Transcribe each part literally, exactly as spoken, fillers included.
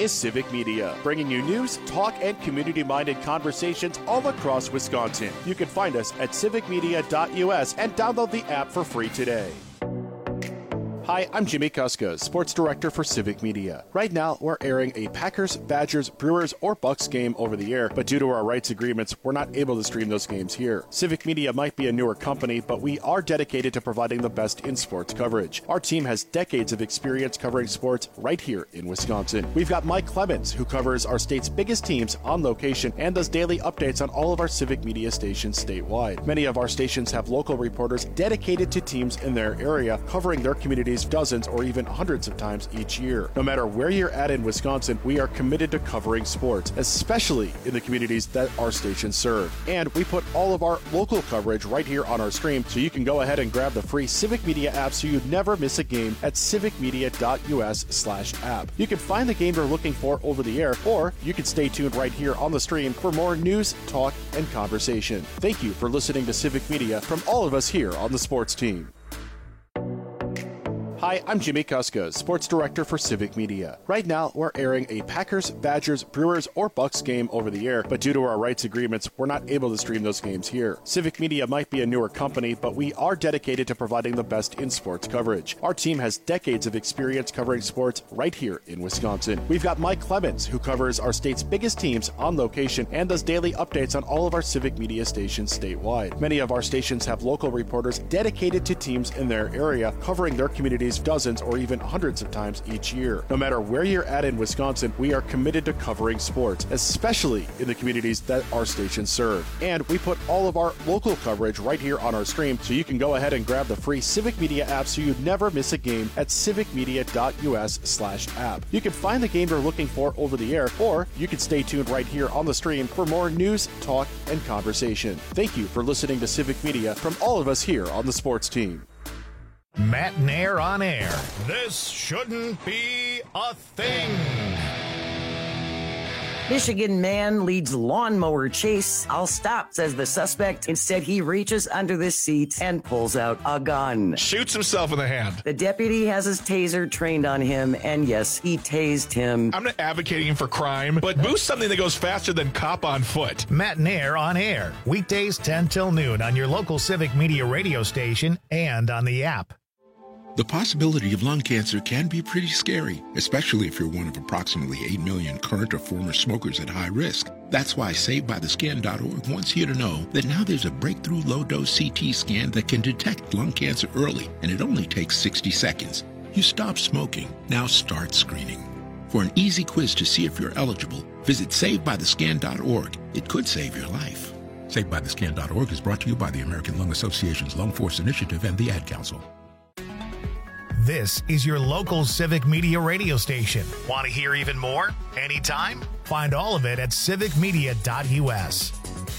is Civic Media, bringing you news, talk, and community-minded conversations all across Wisconsin. You can find us at civic media dot U S and download the app for free today. Hi, I'm Jimmy Kuska, Sports Director for Civic Media. Right now, we're airing a Packers, Badgers, Brewers, or Bucks game over the air, but due to our rights agreements, we're not able to stream those games here. Civic Media might be a newer company, but we are dedicated to providing the best in sports coverage. Our team has decades of experience covering sports right here in Wisconsin. We've got Mike Clemens, who covers our state's biggest teams on location and does daily updates on all of our Civic Media stations statewide. Many of our stations have local reporters dedicated to teams in their area, covering their communities dozens or even hundreds of times each year. No matter where you're at in Wisconsin, we are committed to covering sports, especially in the communities that our stations serve. And we put all of our local coverage right here on our stream, so you can go ahead and grab the free Civic Media app so you never miss a game at civic media dot U S slash app. You can find the game you're looking for over the air, or you can stay tuned right here on the stream for more news, talk, and conversation. Thank you for listening to Civic Media from all of us here on the sports team. Hi, I'm Jimmy Kuska, Sports Director for Civic Media. Right now, we're airing a Packers, Badgers, Brewers, or Bucks game over the air, but due to our rights agreements, we're not able to stream those games here. Civic Media might be a newer company, but we are dedicated to providing the best in sports coverage. Our team has decades of experience covering sports right here in Wisconsin. We've got Mike Clemens, who covers our state's biggest teams on location and does daily updates on all of our Civic Media stations statewide. Many of our stations have local reporters dedicated to teams in their area, covering their communities dozens or even hundreds of times each year. No matter where you're at in Wisconsin, we are committed to covering sports, especially in the communities that our stations serve. And we put all of our local coverage right here on our stream, so you can go ahead and grab the free Civic Media app so you never miss a game at civic media dot U S slash app. You can find the game you're looking for over the air, or you can stay tuned right here on the stream for more news, talk, and conversation. Thank you for listening to Civic Media from all of us here on the sports team. Matt Nair on air. This shouldn't be a thing. Michigan man leads lawnmower chase. I'll stop, says the suspect. Instead, he reaches under the seat and pulls out a gun. Shoots himself in the hand. The deputy has his taser trained on him, and yes, he tased him. I'm not advocating for crime, but boost something that goes faster than cop on foot. Matt Nair on air. Weekdays ten till noon on your local Civic Media radio station and on the app. The possibility of lung cancer can be pretty scary, especially if you're one of approximately eight million current or former smokers at high risk. That's why Saved By The Skin dot org wants you to know that now there's a breakthrough low-dose C T scan that can detect lung cancer early, and it only takes sixty seconds. You stop smoking, now start screening. For an easy quiz to see if you're eligible, visit Saved By The Skin dot org. It could save your life. Saved By The Skin dot org is brought to you by the American Lung Association's Lung Force Initiative and the Ad Council. This is your local Civic Media radio station. Want to hear even more? Anytime? Find all of it at civic media dot U S.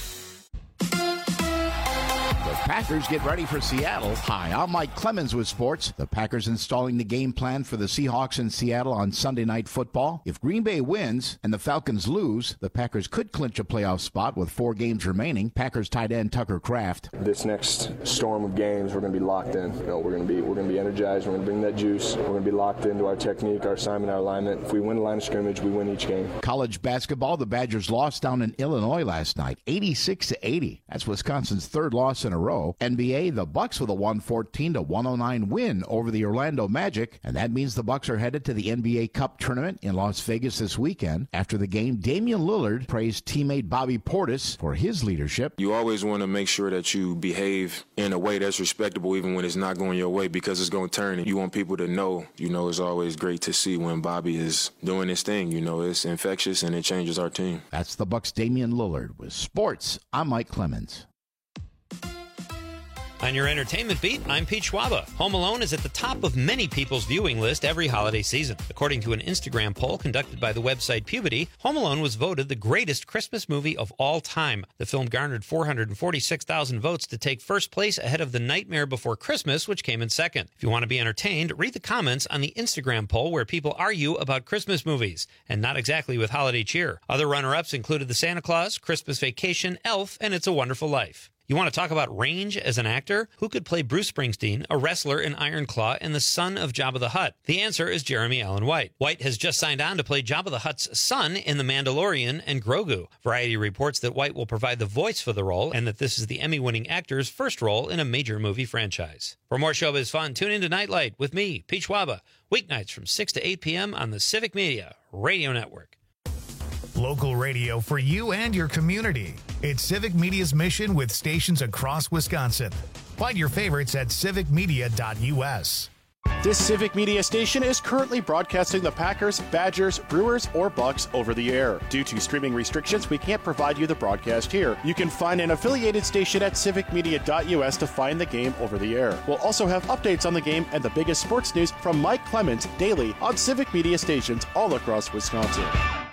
The Packers get ready for Seattle. Hi, I'm Mike Clemens with sports. The Packers installing the game plan for the Seahawks in Seattle on Sunday Night Football. If Green Bay wins and the Falcons lose, the Packers could clinch a playoff spot with four games remaining. Packers tight end Tucker Kraft. This next storm of games, we're going to be locked in. You know, we're going to be we're going to be energized. We're going to bring that juice. We're going to be locked into our technique, our assignment, our alignment. If we win the line of scrimmage, we win each game. College basketball, the Badgers lost down in Illinois last night, eighty-six to eighty. That's Wisconsin's third loss in a row. N B A, the Bucks with a one fourteen to one oh nine win over the Orlando Magic, and that means the Bucks are headed to the N B A Cup tournament in Las Vegas this weekend. After the game, Damian Lillard praised teammate Bobby Portis for his leadership. You always want to make sure that you behave in a way that's respectable even when it's not going your way, because it's going to turn, and you want people to know, you know, it's always great to see when Bobby is doing his thing. You know, it's infectious and it changes our team. That's the Bucks' Damian Lillard. With sports, I'm Mike Clemens. On your entertainment beat, I'm Pete Schwaba. Home Alone is at the top of many people's viewing list every holiday season. According to an Instagram poll conducted by the website Puberty, Home Alone was voted the greatest Christmas movie of all time. The film garnered four hundred forty-six thousand votes to take first place ahead of The Nightmare Before Christmas, which came in second. If you want to be entertained, read the comments on the Instagram poll where people argue about Christmas movies, and not exactly with holiday cheer. Other runner-ups included The Santa Claus, Christmas Vacation, Elf, and It's a Wonderful Life. You want to talk about range as an actor? Who could play Bruce Springsteen, a wrestler in Iron Claw, and the son of Jabba the Hutt? The answer is Jeremy Allen White. White has just signed on to play Jabba the Hutt's son in The Mandalorian and Grogu. Variety reports that White will provide the voice for the role and that this is the Emmy-winning actor's first role in a major movie franchise. For more showbiz fun, tune in to Nightlight with me, Pete Schwaba, weeknights from six to eight p.m. on the Civic Media Radio Network. Local radio for you and your community. It's Civic Media's mission with stations across Wisconsin. Find your favorites at civic media dot u s. This Civic Media station is currently broadcasting the Packers, Badgers, Brewers, or Bucks over the air. Due to streaming restrictions, we can't provide you the broadcast here. You can find an affiliated station at civic media dot u s to find the game over the air. We'll also have updates on the game and the biggest sports news from Mike Clemens daily on Civic Media stations all across Wisconsin.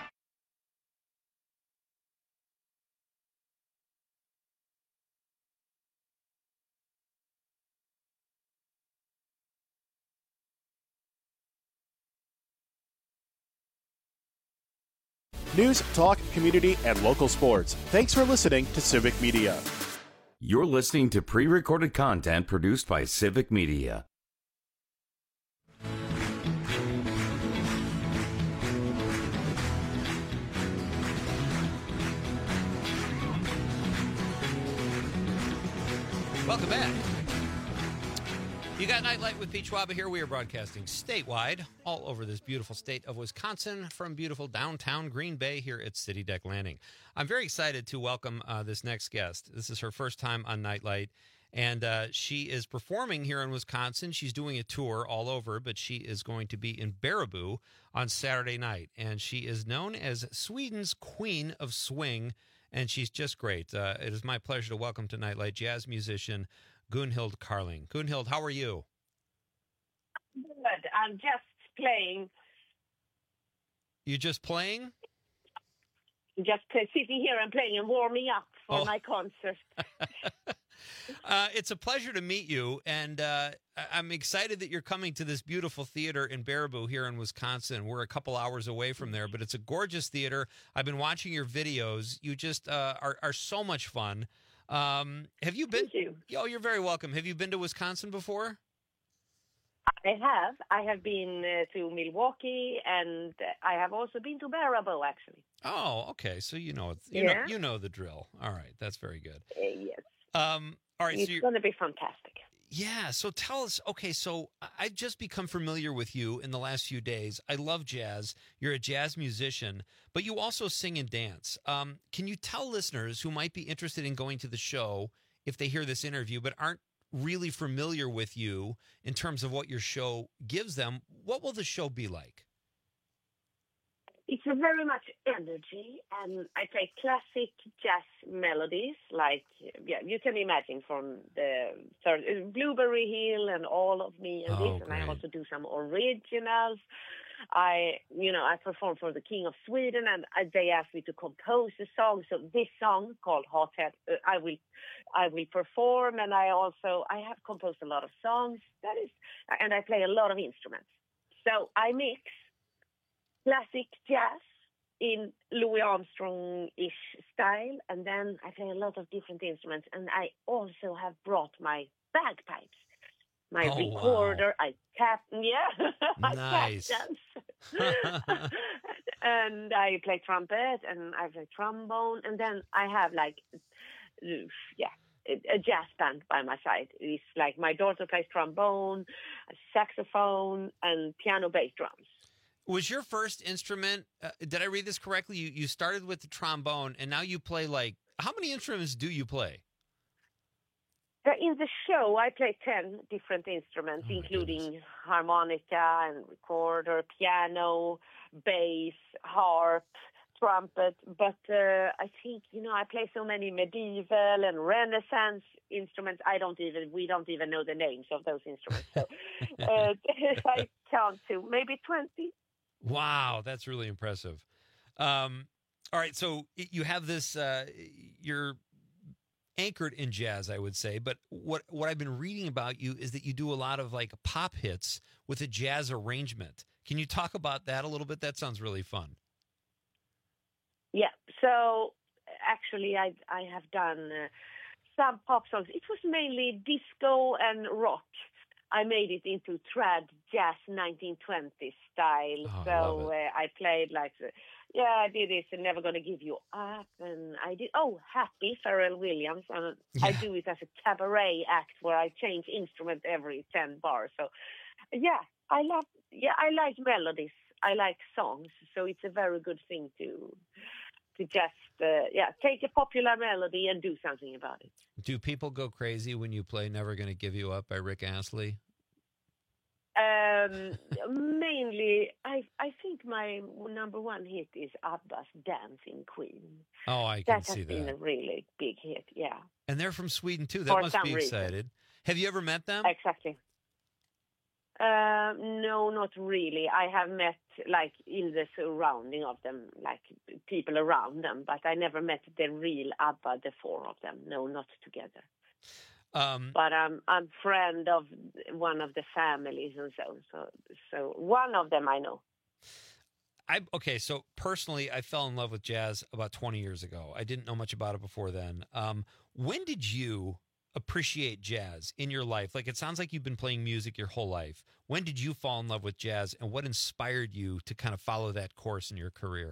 News, talk, community, and local sports. Thanks for listening to Civic Media. You're listening to pre-recorded content produced by Civic Media. Welcome back. You got Nightlight with Pete Schwaba here. We are broadcasting statewide all over this beautiful state of Wisconsin from beautiful downtown Green Bay here at City Deck Landing. I'm very excited to welcome uh, this next guest. This is her first time on Nightlight, and uh, she is performing here in Wisconsin. She's doing a tour all over, but she is going to be in Baraboo on Saturday night, and she is known as Sweden's Queen of Swing, and she's just great. Uh, it is my pleasure to welcome to Nightlight jazz musician Gunhild Carling. Gunhild, how are you? Good. I'm just playing. You just playing? Just uh, sitting here and playing and warming up for oh. my concert. uh, it's a pleasure to meet you, and uh, I'm excited that you're coming to this beautiful theater in Baraboo here in Wisconsin. We're a couple hours away from there, but it's a gorgeous theater. I've been watching your videos. You just uh, are, are so much fun. Um, have you been? Thank you. Oh, you're very welcome. Have you been to Wisconsin before? I have. I have been uh, to Milwaukee, and I have also been to Baraboo, actually. Oh, okay. So you know, you yeah. know, you know the drill. All right, that's very good. Uh, yes. Um, all right. It's so going to be fantastic. Yeah. So tell us. Okay. So I've just become familiar with you in the last few days. I love jazz. You're a jazz musician, but you also sing and dance. Um, can you tell listeners who might be interested in going to the show if they hear this interview but aren't really familiar with you in terms of what your show gives them, what will the show be like? It's a very much energy, and I play classic jazz melodies, like, yeah, you can imagine from the third, Blueberry Hill and All of Me and oh, this, and great. I also do some originals. I, you know, I perform for the King of Sweden, and I, they asked me to compose a song. So this song called Hothead, uh, I will, I will perform, and I also I have composed a lot of songs. That is, and I play a lot of instruments. So I mix classic jazz in Louis Armstrong-ish style, and then I play a lot of different instruments, and I also have brought my bagpipes. My oh, recorder, wow. I tap, yeah, I nice. tap dance. And I play trumpet, and I play trombone, and then I have like, yeah, a jazz band by my side. It's like my daughter plays trombone, saxophone, and piano bass drums. Was your first instrument, uh, did I read this correctly? You, you started with the trombone, and now you play like, how many instruments do you play? In the show, I play ten different instruments, oh including goodness. harmonica and recorder, piano, bass, harp, trumpet. But uh, I think, you know, I play so many medieval and Renaissance instruments. I don't even, we don't even know the names of those instruments. So uh, I count to maybe twenty. Wow, that's really impressive. Um, all right, so you have this, uh, you're anchored in jazz, I would say, but what what I've been reading about you is that you do a lot of like pop hits with a jazz arrangement. Can you talk about that a little bit? That sounds really fun. Yeah, so actually I I have done uh, some pop songs. It was mainly disco and rock. I made it into trad jazz nineteen twenties style. Oh, so I love it. uh, I played like, the, yeah, I did this and Never Gonna Give You Up. And I did, oh, Happy, Pharrell Williams. And I Yeah. do it as a cabaret act where I change instrument every ten bars. So, yeah, I love, yeah, I like melodies. I like songs. So it's a very good thing to to just, uh, yeah, take a popular melody and do something about it. Do people go crazy when you play Never Gonna Give You Up by Rick Astley? Um, mainly, I I think my number one hit is ABBA's Dancing Queen. Oh, I can That has see been that. a really big hit, yeah. And they're from Sweden, too. That For must some be reason. excited. Have you ever met them? Exactly. Uh, no, not really. I have met, like, in the surrounding of them, like, people around them, but I never met the real ABBA, the four of them. No, not together. Um, But I'm I'm friend of one of the families and so so so one of them I know. I okay, so personally, I fell in love with jazz about twenty years ago. I didn't know much about it before then. Um, when did you appreciate jazz in your life? Like, it sounds like you've been playing music your whole life. When did you fall in love with jazz, and what inspired you to kind of follow that course in your career?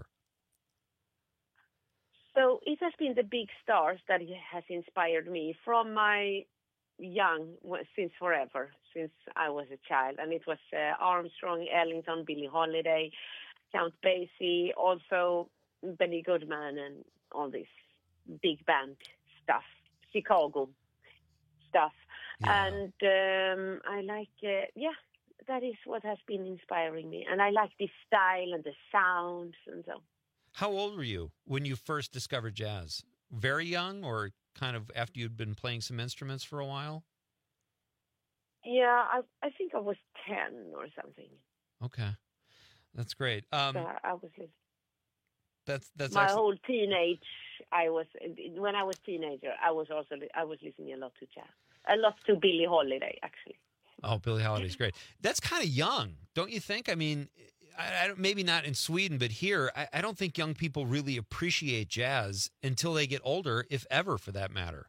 So it has been the big stars that has inspired me from my young, well, since forever, since I was a child. And it was uh, Armstrong, Ellington, Billie Holiday, Count Basie, also Benny Goodman and all this big band stuff, Chicago stuff. Yeah. And um, I like, uh, yeah, that is what has been inspiring me. And I like the style and the sounds and so. How old were you when you first discovered jazz? Very young, or kind of after you'd been playing some instruments for a while? Yeah, I I think I was ten or something. Okay, that's great. Um, so I was listening. that's that's My excellent. whole teenage, I was when I was teenager, I was also I was listening a lot to jazz, a lot to Billie Holiday actually. Oh, Billie Holiday's great. That's kind of young, don't you think? I mean, I, I don't, maybe not in Sweden, but here, I, I don't think young people really appreciate jazz until they get older, if ever, for that matter.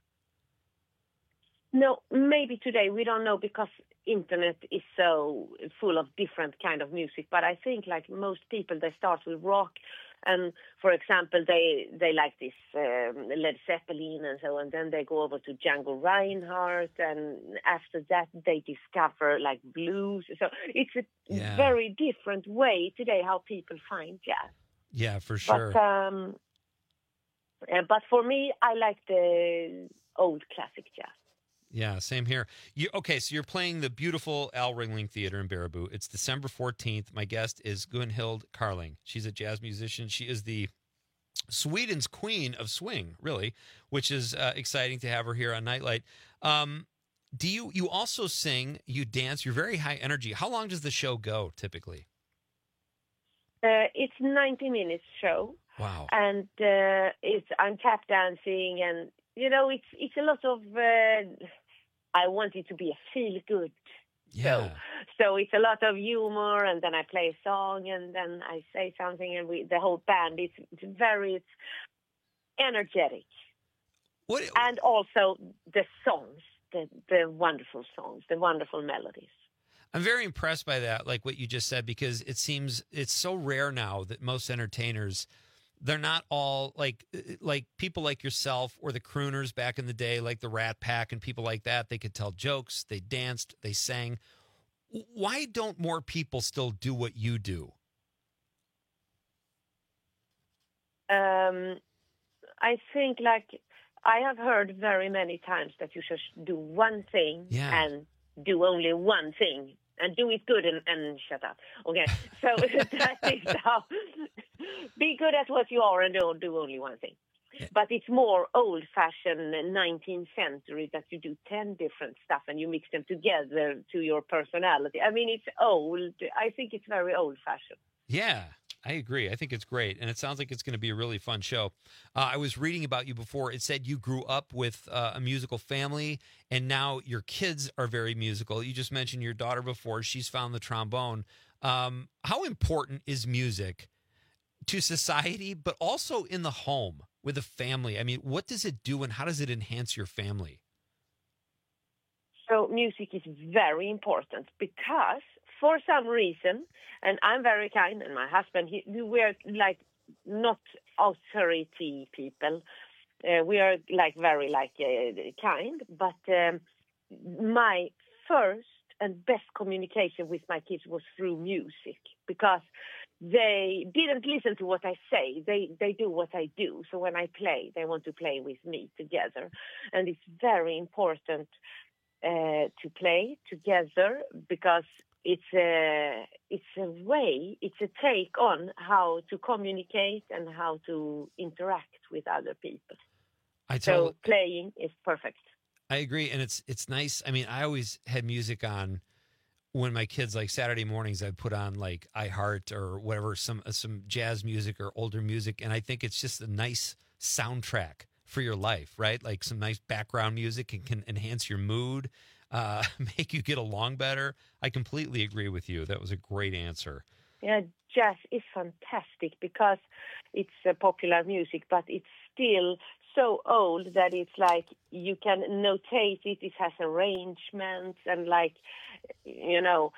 No, maybe today we don't know because internet is so full of different kind of music. But I think like most people, they start with rock, and for example, they they like this um, Led Zeppelin and so, and then they go over to Django Reinhardt, and after that they discover like blues. So it's a Yeah. very different way today how people find jazz. Yeah, for sure. But um, uh, but for me, I like the old classic jazz. Yeah, same here. You okay? So you're playing the beautiful Al Ringling Theater in Baraboo. It's December fourteenth. My guest is Gunhild Carling. She's a jazz musician. She is the Sweden's queen of swing, really, which is uh, exciting to have her here on Nightlight. Um, do you you also sing? You dance? You're very high energy. How long does the show go typically? Uh, it's ninety minutes show. Wow. And uh, it's I'm tap dancing, and you know it's it's a lot of. Uh, I want it to be a feel good. Yeah. So it's a lot of humor, and then I play a song, and then I say something, and we the whole band. It's, it's very it's energetic. What? And also the songs, the the wonderful songs, the wonderful melodies. I'm very impressed by that, like what you just said, because it seems it's so rare now that most entertainers, they're not all like like people like yourself or the crooners back in the day, like the Rat Pack and people like that. They could tell jokes, they danced, they sang. Why don't more people still do what you do? Um, I think like I have heard very many times that you should do one thing Yeah. and do only one thing and do it good and, and shut up. Okay, so that is how be good at what you are and don't do only one thing. But it's more old-fashioned nineteenth century that you do ten different stuff and you mix them together to your personality. I mean, it's old. I think it's very old-fashioned. Yeah, I agree. I think it's great. And it sounds like it's going to be a really fun show. Uh, I was reading about you before. It said you grew up with uh, a musical family, and now your kids are very musical. You just mentioned your daughter before. She's found the trombone. Um, how important is music to society, but also in the home with a family? I mean, what does it do and how does it enhance your family? So music is very important because for some reason, and I'm very kind, and my husband, he, we are like not authority people. Uh, we are like very like uh, kind, but um, my first and best communication with my kids was through music because they didn't listen to what I say. They they do what I do. So when I play, they want to play with me together. And it's very important uh, to play together because it's a, it's a way, it's a take on how to communicate and how to interact with other people. I totally, so playing is perfect. I agree. And it's it's nice. I mean, I always had music on when my kids, like Saturday mornings, I'd put on like iHeart or whatever, some some jazz music or older music. And I think it's just a nice soundtrack for your life, right? Like some nice background music can, can enhance your mood, uh, make you get along better. I completely agree with you. That was a great answer. Yeah, jazz is fantastic because it's uh, popular music, but it's still so old that it's like you can notate it. It has arrangements and like, you know,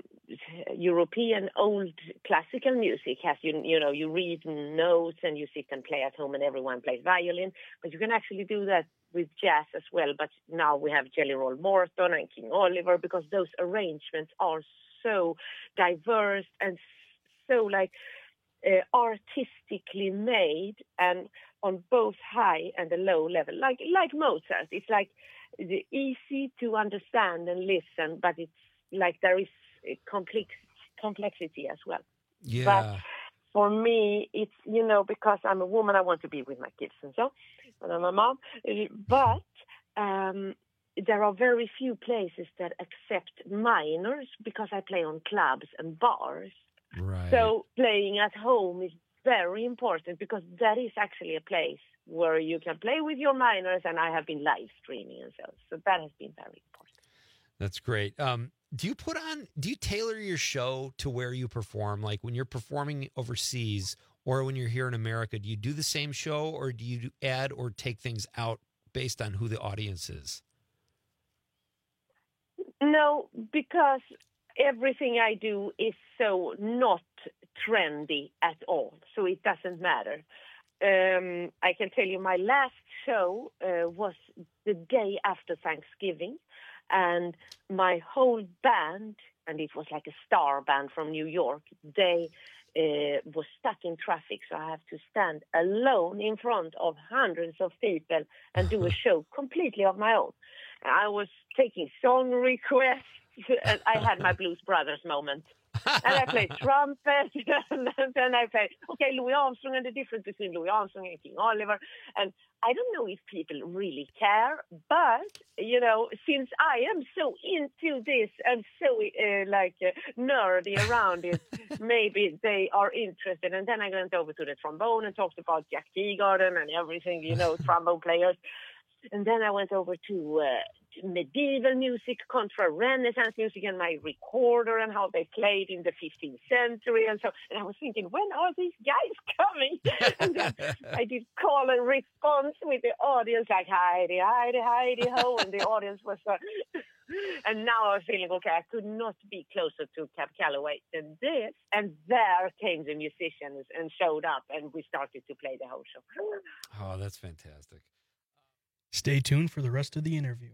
European old classical music has, you, you know, you read notes and you sit and play at home and everyone plays violin. But you can actually do that with jazz as well. But now we have Jelly Roll Morton and King Oliver because those arrangements are so diverse and so like uh, artistically made and on both high and a low level, like like Mozart. It's like the easy to understand and listen, but it's like there is a complex complexity as well. Yeah. But for me, it's, you know, because I'm a woman, I want to be with my kids and so, and I'm a mom. But um, there are very few places that accept minors because I play on clubs and bars. Right. So playing at home is very important because that is actually a place where you can play with your minors, and I have been live streaming and so. So that has been very important. That's great. Um, do you put on, do you tailor your show to where you perform? Like when you're performing overseas or when you're here in America, do you do the same show or do you add or take things out based on who the audience is? No, because everything I do is so not trendy at all, so it doesn't matter. Um, I can tell you my last show uh, was the day after Thanksgiving, and my whole band, and it was like a star band from New York, they uh, was stuck in traffic, so I have to stand alone in front of hundreds of people and do a show completely of my own. I was taking song requests, and I had my Blues Brothers moment. And I played trumpet, and then I played, okay, Louis Armstrong, and the difference between Louis Armstrong and King Oliver. And I don't know if people really care, but, you know, since I am so into this and so, uh, like, uh, nerdy around it, maybe they are interested. And then I went over to the trombone and talked about Jack Teagarden and everything, you know, trombone players. And then I went over to uh, medieval music contra Renaissance music and my recorder and how they played in the fifteenth century and so. And I was thinking, when are these guys coming? And then I did call and response with the audience, like Heidi, Heidi, Heidi, ho, and the audience was. Uh, and now I was feeling okay. I could not be closer to Cab Calloway than this. And there came the musicians and showed up, and we started to play the whole show. Oh, that's fantastic. Stay tuned for the rest of the interview.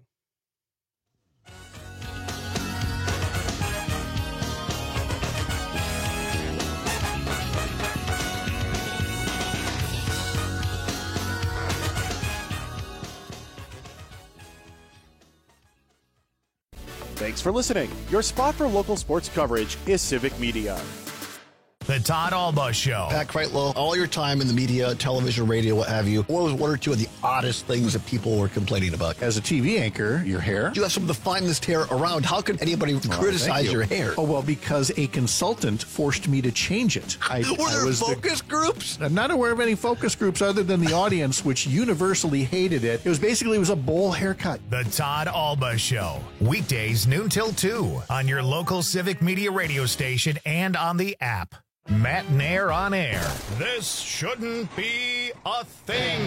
Thanks for listening. Your spot for local sports coverage is Civic Media. The Todd Alba Show. Pat Kreitlow, all your time in the media, television, radio, what have you, what was one or two of the oddest things that people were complaining about? As a T V anchor, your hair. You have some of the finest hair around. How could anybody oh, criticize you. your hair? Oh, well, because a consultant forced me to change it. I, were there I was focus the, groups? I'm not aware of any focus groups other than the audience, which universally hated it. It was basically, it was a bowl haircut. The Todd Alba Show. Weekdays, noon till two on your local Civic Media radio station and on the app. Matt Nair on air. This shouldn't be a thing.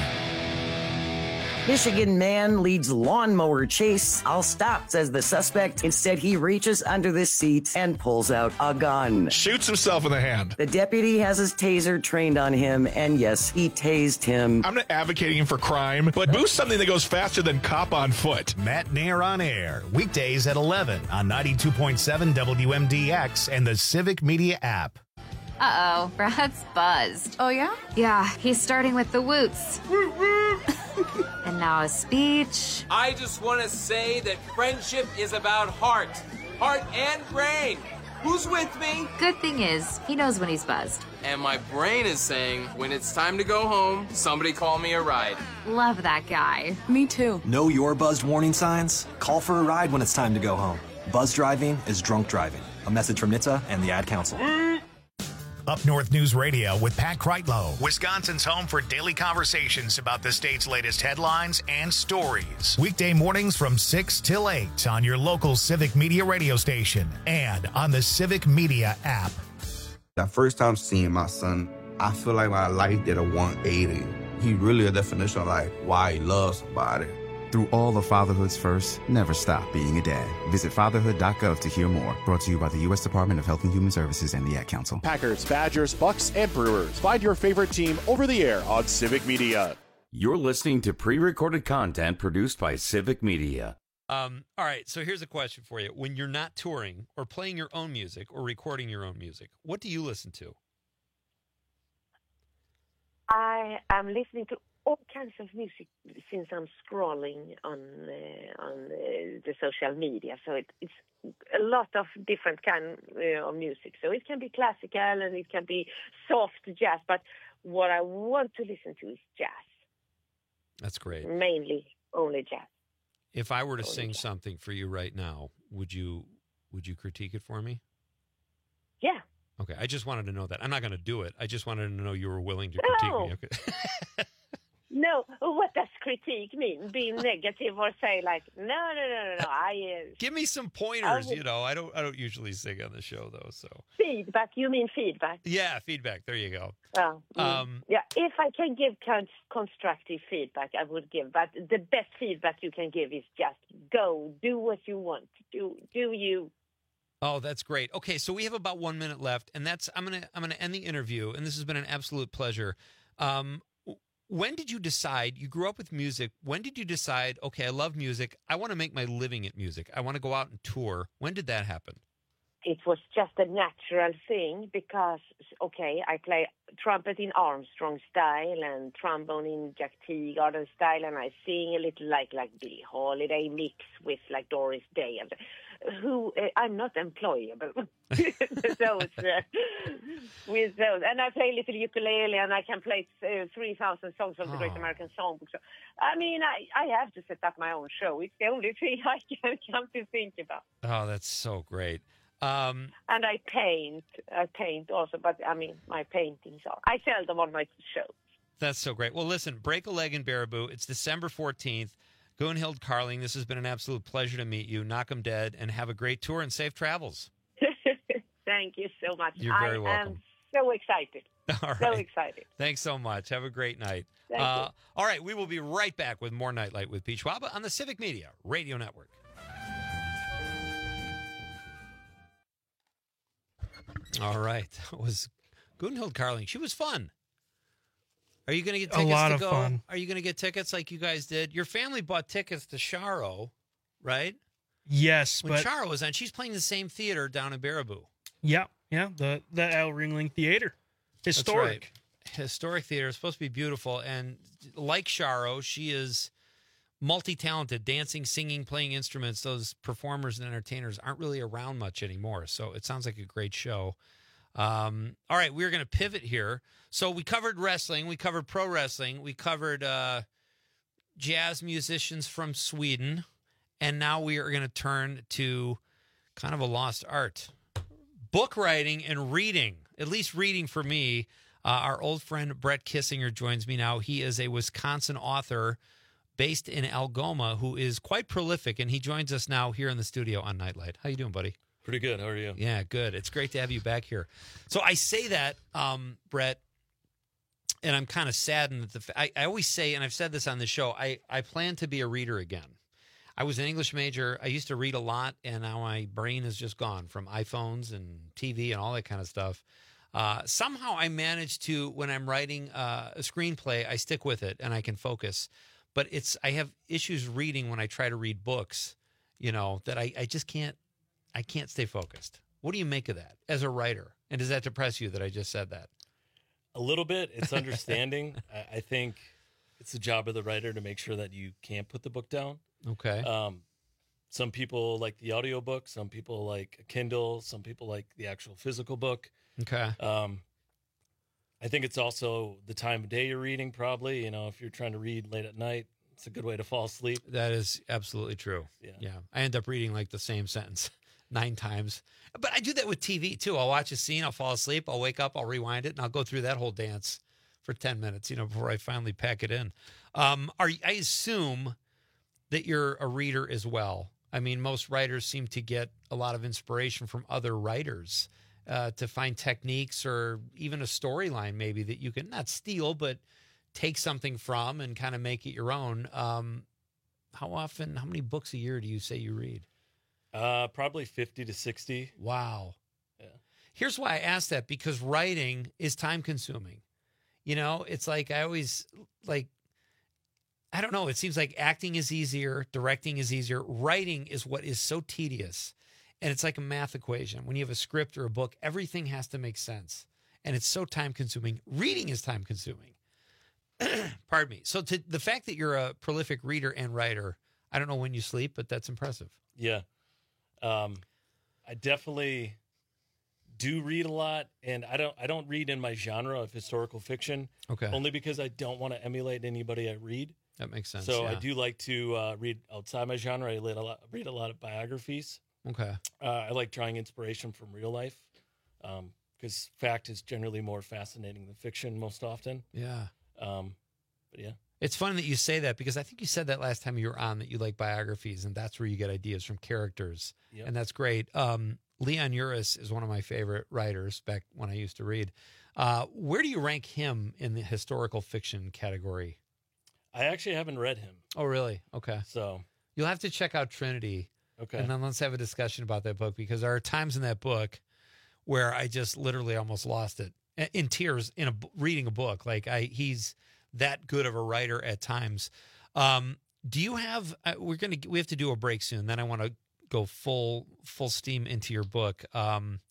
Michigan man leads lawnmower chase. I'll stop, says the suspect. Instead, he reaches under the seat and pulls out a gun. Shoots himself in the hand. The deputy has his taser trained on him, and yes, he tased him. I'm not advocating him for crime, but boost something that goes faster than cop on foot. Matt Nair on air. Weekdays at eleven on ninety-two point seven W M D X and the Civic Media app. Uh-oh, Brad's buzzed. Oh, yeah? Yeah, he's starting with the woots. And now a speech. I just want to say that friendship is about heart. Heart and brain. Who's with me? Good thing is, he knows when he's buzzed. And my brain is saying, when it's time to go home, somebody call me a ride. Love that guy. Me too. Know your buzzed warning signs? Call for a ride when it's time to go home. Buzz driving is drunk driving. A message from N H T S A and the Ad Council. Up North News Radio with Pat Kreitlow, Wisconsin's home for daily conversations about the state's latest headlines and stories. Weekday mornings from six till eight on your local Civic Media radio station and on the Civic Media app. The first time seeing my son, I feel like my life did a one eighty. He really a definition of like why he loves somebody. Through all of fatherhood's first, never stop being a dad. Visit fatherhood dot gov to hear more. Brought to you by the U S Department of Health and Human Services and the Ad Council. Packers, Badgers, Bucks, and Brewers. Find your favorite team over the air on Civic Media. You're listening to pre-recorded content produced by Civic Media. Um, all right, so here's a question for you. When you're not touring or playing your own music or recording your own music, what do you listen to? I am listening to all kinds of music since I'm scrolling on uh, on uh, the social media. So it, it's a lot of different kind uh, of music. So it can be classical and it can be soft jazz. But what I want to listen to is jazz. That's great. Mainly only jazz. If I were to only sing jazz. something for you right now, would you would you critique it for me? Yeah. Okay, I just wanted to know that. I'm not going to do it. I just wanted to know you were willing to critique No. me. Okay. No, what does critique mean? Being negative or say like, no, no, no, no, no. I uh, Give me some pointers. You know, I don't. I don't usually sing on the show though. So feedback. You mean feedback? yeah, feedback. There you go. Oh, mm. Um, yeah, if I can give con- constructive feedback, I would give. But the best feedback you can give is just go, do what you want, do do you. Oh, that's great. Okay, so we have about one minute left, and that's I'm gonna I'm gonna end the interview, and this has been an absolute pleasure. Um, when did you decide? You grew up with music. When did you decide? Okay, I love music. I want to make my living at music. I want to go out and tour. When did that happen? It was just a natural thing because, okay, I play trumpet in Armstrong style and trombone in Jack Teagarden style, and I sing a little like like Billie Holiday mix with like Doris Day. And who uh, I'm not employable. those uh, with those, and I play little ukulele, and I can play uh, three thousand songs of the Great American Songbook. So, I mean, I, I have to set up my own show. It's the only thing I can come to think about. Oh, that's so great. Um, and I paint. I paint also, but I mean, my paintings are. I sell them on my shows. That's so great. Well, listen, Break a Leg in Baraboo. It's December fourteenth. Gunhild Carling, this has been an absolute pleasure to meet you. Knock 'em dead, and have a great tour and safe travels. Thank you so much. You're very I welcome. am so excited. All right. So excited. Thanks so much. Have a great night. Thank uh, you. All right, we will be right back with more Nightlight with Pete Schwaba on the Civic Media Radio Network. All right, that was Gunhild Carling. She was fun. Are you going to get tickets A lot to of go? fun. Are you going to get tickets like you guys did? Your family bought tickets to Sharo, right? Yes, When but Sharo was on, she's playing the same theater down in Baraboo. yeah, yeah, the the Al Ringling Theater, historic. That's right. Historic theater. It's supposed to be beautiful, and like Sharo, she is multi-talented, dancing, singing, playing instruments. Those performers and entertainers aren't really around much anymore, so it sounds like a great show. Um, all right, we're going to pivot here. So we covered wrestling, we covered pro wrestling, we covered uh, jazz musicians from Sweden, and now we are going to turn to kind of a lost art. Book writing and reading, at least reading for me. Uh, our old friend Brett Kissinger joins me now. He is a Wisconsin author based in Algoma who is quite prolific, and he joins us now here in the studio on Nightlight. How you doing, buddy? Pretty good. How are you? Yeah, good. It's great to have you back here. So I say that, um, Brett, and I'm kind of saddened that the I, I always say, and I've said this on the show, I, I plan to be a reader again. I was an English major. I used to read a lot, and now my brain is just gone from iPhones and T V and all that kind of stuff. Uh, somehow I managed to, when I'm writing uh, a screenplay, I stick with it and I can focus. But it's I have issues reading when I try to read books, you know, that I, I just can't, I can't stay focused. What do you make of that as a writer? And does that depress you that I just said that? A little bit. It's understanding. I, I think it's the job of the writer to make sure that you can't put the book down. Okay. Um, some people like the audiobook. Some people like a Kindle. Some people like the actual physical book. Okay. Um, I think it's also the time of day you're reading, probably. You know, if you're trying to read late at night, it's a good way to fall asleep. That is absolutely true. Yeah. Yeah. I end up reading like the same sentence nine times. But I do that with T V too. I'll watch a scene, I'll fall asleep, I'll wake up, I'll rewind it, and I'll go through that whole dance for ten minutes, you know, before I finally pack it in. Um, are I assume that you're a reader as well. I mean, most writers seem to get a lot of inspiration from other writers uh, to find techniques or even a storyline maybe that you can not steal, but take something from and kind of make it your own. Um, how often, how many books a year do you say you read? Uh, probably fifty to sixty. Wow. Yeah. Here's why I asked that, because writing is time consuming. You know, it's like I always like, I don't know. It seems like acting is easier. Directing is easier. Writing is what is so tedious. And it's like a math equation. When you have a script or a book, everything has to make sense. And it's so time consuming. Reading is time consuming. Pardon me. So to, the fact that you're a prolific reader and writer, I don't know when you sleep, but that's impressive. Yeah. Um, I definitely do read a lot, and I don't I don't read in my genre of historical fiction. Okay. Only because I don't want to emulate anybody I read. That makes sense. So yeah. I do like to uh, read outside my genre. I read a lot, read a lot of biographies. Okay. Uh, I like drawing inspiration from real life, because um, fact is generally more fascinating than fiction most often. Yeah. Um, but yeah. It's fun that you say that, because I think you said that last time you were on, that you like biographies, and that's where you get ideas from characters. Yep. And that's great. Um, Leon Uris is one of my favorite writers back when I used to read. Uh, where do you rank him in the historical fiction category? I actually haven't read him. Oh, really? Okay. So you'll have to check out Trinity. Okay. And then let's have a discussion about that book, because there are times in that book where I just literally almost lost it in tears in a reading a book. Like I, he's that good of a writer at times. Um, do you have, uh, we're going to, we have to do a break soon. Then I want to go full, full steam into your book. Um,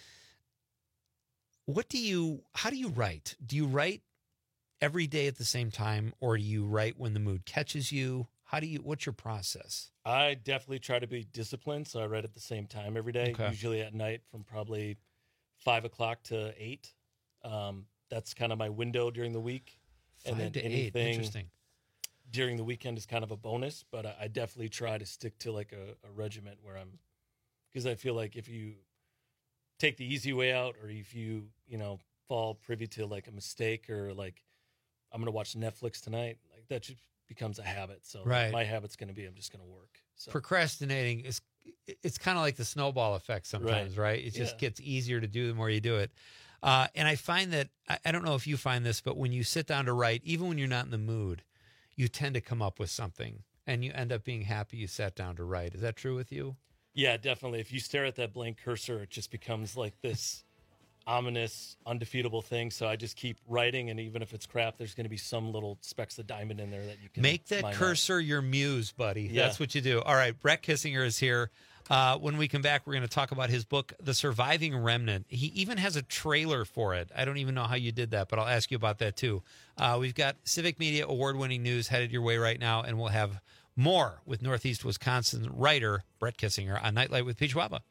what do you, how do you write? Do you write every day at the same time, or do you write when the mood catches you? How do you, what's your process? I definitely try to be disciplined. So I write at the same time every day, Okay. usually at night from probably five o'clock to eight. Um, that's kind of my window during the week. Five and then to eight. anything Interesting. during the weekend is kind of a bonus, but I, I definitely try to stick to like a, a regiment where I'm, because I feel like if you take the easy way out, or if you, you know, fall privy to like a mistake, or like, I'm going to watch Netflix tonight, like that just becomes a habit. So Right. my habit's going to be, I'm just going to work. So Procrastinating is, it's kind of like the snowball effect sometimes, right? Right. It just Yeah. gets easier to do the more you do it. Uh, and I find that, I, I don't know if you find this, but when you sit down to write, even when you're not in the mood, you tend to come up with something, and you end up being happy you sat down to write. Is that true with you? yeah, definitely. If you stare at that blank cursor, it just becomes like this ominous, undefeatable thing. So I just keep writing, and even if it's crap, there's going to be some little specks of diamond in there that you can Make that mine out. cursor your muse, buddy. Yeah. That's what you do. All right, Brett Kissinger is here. Uh, when we come back, we're going to talk about his book, The Surviving Remnant. He even has a trailer for it. I don't even know how you did that, but I'll ask you about that too. Uh, we've got Civic Media award-winning news headed your way right now, and we'll have more with Northeast Wisconsin writer Brett Kissinger on Nightlight with Peach Waba.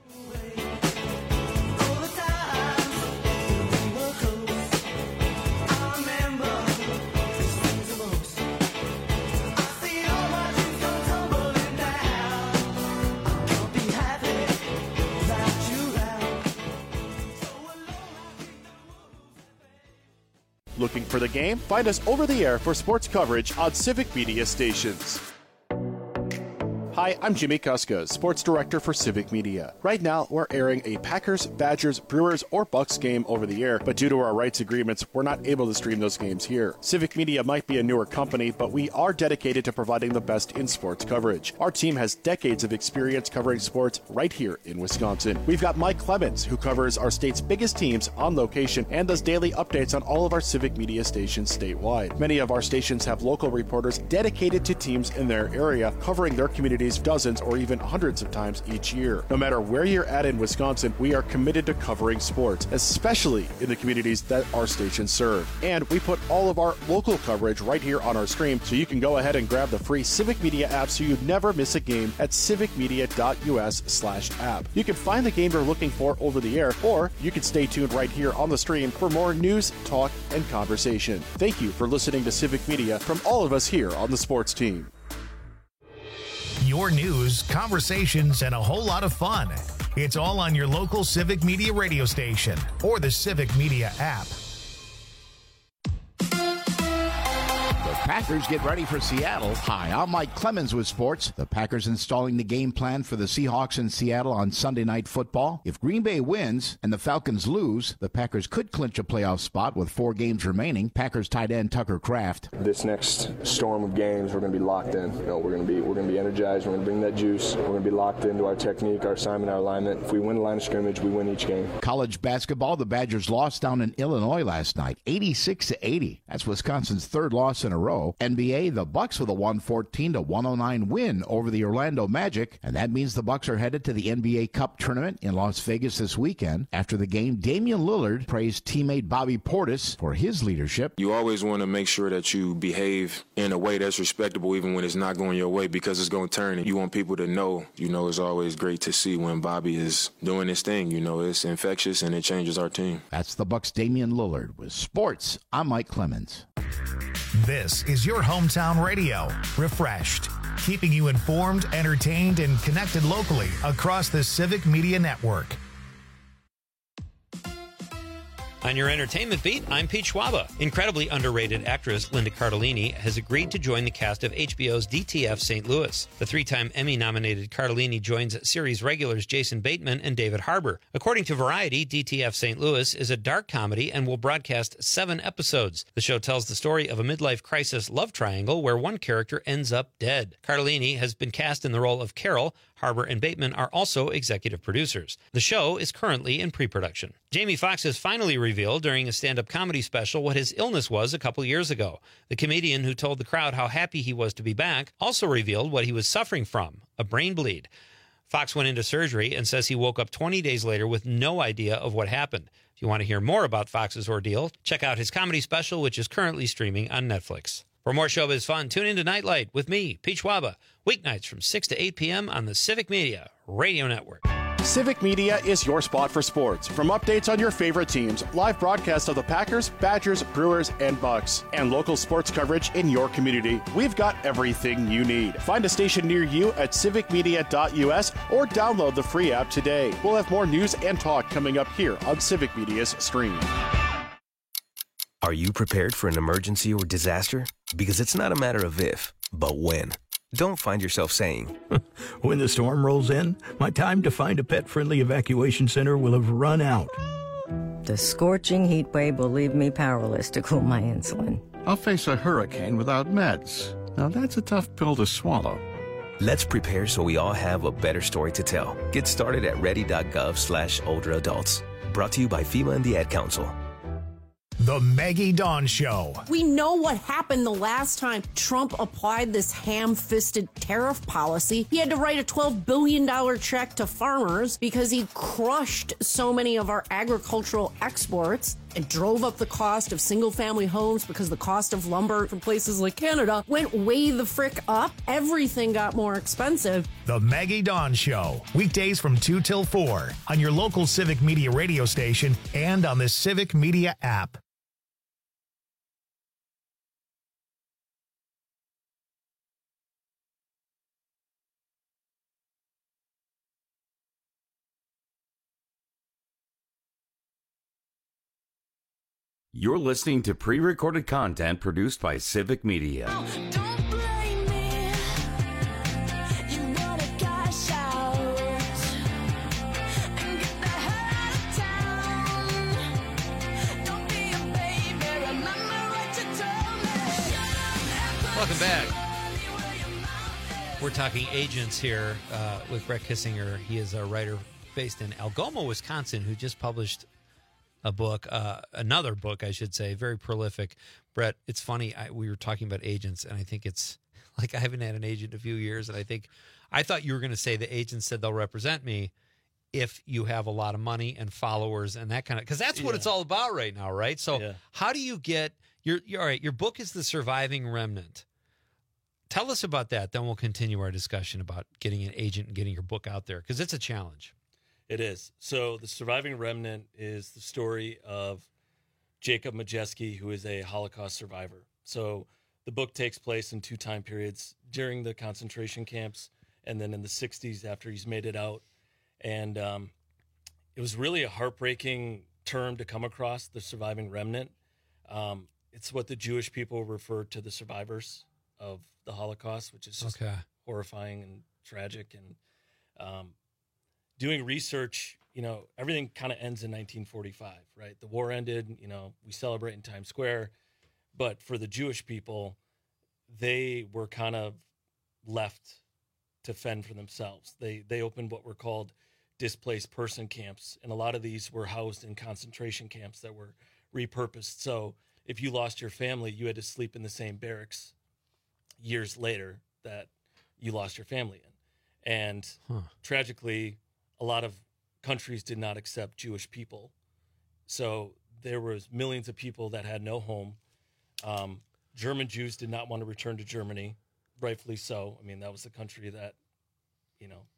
Looking for the game? Find us over the air for sports coverage on Civic Media stations. Hi, I'm Jimmy Kuska, Sports Director for Civic Media. Right now, we're airing a Packers, Badgers, Brewers, or Bucks game over the air, but due to our rights agreements, we're not able to stream those games here. Civic Media might be a newer company, but we are dedicated to providing the best in sports coverage. Our team has decades of experience covering sports right here in Wisconsin. We've got Mike Clemens, who covers our state's biggest teams on location and does daily updates on all of our Civic Media stations statewide. Many of our stations have local reporters dedicated to teams in their area, covering their communities dozens or even hundreds of times each year. No matter where you're at in Wisconsin, we are committed to covering sports, especially in the communities that our stations serve. And we put all of our local coverage right here on our stream, so you can go ahead and grab the free Civic Media app so you never miss a game at civicmedia.us slash app. You can find the game you're looking for over the air, or you can stay tuned right here on the stream for more news, talk, and conversation. Thank you for listening to Civic Media from all of us here on the sports team. Your news, conversations, and a whole lot of fun. It's all on your local Civic Media radio station or the Civic Media app. Packers get ready for Seattle. Hi, I'm Mike Clemens with sports. The Packers installing the game plan for the Seahawks in Seattle on Sunday Night Football. If Green Bay wins and the Falcons lose, the Packers could clinch a playoff spot with four games remaining. Packers tight end Tucker Kraft. This next storm of games, we're going to be locked in. You know, we're going to be we're going to be energized. We're going to bring that juice. We're going to be locked into our technique, our assignment, our alignment. If we win the line of scrimmage, we win each game. College basketball, the Badgers lost down in Illinois last night, eighty-six to eighty. That's Wisconsin's third loss in a row. N B A, the Bucks with a one fourteen to one oh nine win over the Orlando Magic, and that means the Bucks are headed to the N B A Cup tournament in Las Vegas this weekend. After the game, Damian Lillard praised teammate Bobby Portis for his leadership. You always want to make sure that you behave in a way that's respectable even when it's not going your way, because it's going to turn, and you want people to know, you know, it's always great to see when Bobby is doing his thing. You know, it's infectious and it changes our team. That's the Bucks' Damian Lillard. With sports, I'm Mike Clemens. This is your hometown radio, Refreshed, keeping you informed, entertained, and connected locally across the Civic Media Network. On your entertainment beat, I'm Pete Schwaba. Incredibly underrated actress Linda Cardellini has agreed to join the cast of H B O's D T F Saint Louis. The three-time Emmy-nominated Cardellini joins series regulars Jason Bateman and David Harbour. According to Variety, D T F Saint Louis is a dark comedy and will broadcast seven episodes. The show tells the story of a midlife crisis love triangle where one character ends up dead. Cardellini has been cast in the role of Carol. Harbour and Bateman are also executive producers. The show is currently in pre-production. Jamie Foxx has finally revealed during a stand-up comedy special what his illness was a couple years ago. The comedian, who told the crowd how happy he was to be back, also revealed what he was suffering from, a brain bleed. Foxx went into surgery and says he woke up twenty days later with no idea of what happened. If you want to hear more about Foxx's ordeal, check out his comedy special, which is currently streaming on Netflix. For more showbiz fun, tune in to Nightlight with me, Pete Schwaba, weeknights from six to eight p.m. on the Civic Media Radio Network. Civic Media is your spot for sports. From updates on your favorite teams, live broadcasts of the Packers, Badgers, Brewers, and Bucks, and local sports coverage in your community, we've got everything you need. Find a station near you at civic media dot u s or download the free app today. We'll have more news and talk coming up here on Civic Media's stream. Are you prepared for an emergency or disaster? Because it's not a matter of if, but when. Don't find yourself saying, when the storm rolls in, my time to find a pet-friendly evacuation center will have run out. The scorching heat wave will leave me powerless to cool my insulin. I'll face a hurricane without meds. Now that's a tough pill to swallow. Let's prepare so we all have a better story to tell. Get started at ready.gov slash older adults. Brought to you by FEMA and the Ad Council. The Maggie Dawn Show. We know what happened the last time Trump applied this ham-fisted tariff policy. He had to write a twelve billion dollars check to farmers because he crushed so many of our agricultural exports and drove up the cost of single-family homes because the cost of lumber from places like Canada went way the frick up. Everything got more expensive. The Maggie Dawn Show. Weekdays from two till four on your local Civic Media radio station and on the Civic Media app. You're listening to pre-recorded content produced by Civic Media. Don't blame me. You know Welcome back. We're talking agents here uh, with Brett Kissinger. He is a writer based in Algoma, Wisconsin, who just published a book, uh, another book, I should say, very prolific. Brett, it's funny. I, we were talking about agents, and I think it's like I haven't had an agent in a few years, and I think I thought you were going to say the agent said they'll represent me if you have a lot of money and followers and that kind of, because that's what Yeah. it's all about right now, right? So Yeah. how do you get your, your, all right, your book is The Surviving Remnant. Tell us about that. Then we'll continue our discussion about getting an agent and getting your book out there, because it's a challenge. It is. So The Surviving Remnant is the story of Jacob Majeski, who is a Holocaust survivor. So the book takes place in two time periods, during the concentration camps and then in the sixties after he's made it out. And um, it was really a heartbreaking term to come across, the surviving remnant. Um, it's what the Jewish people refer to the survivors of the Holocaust, which is just Okay. horrifying and tragic. And um, doing research, you know, everything kind of ends in nineteen forty-five, right? The war ended, you know, we celebrate in Times Square. But for the Jewish people, they were kind of left to fend for themselves. They they opened what were called displaced person camps, and a lot of these were housed in concentration camps that were repurposed. So if you lost your family, you had to sleep in the same barracks years later that you lost your family in. And Huh. tragically, a lot of countries did not accept Jewish people. So there was millions of people that had no home. Um, German Jews did not want to return to Germany, rightfully so. I mean, that was the country that, you know,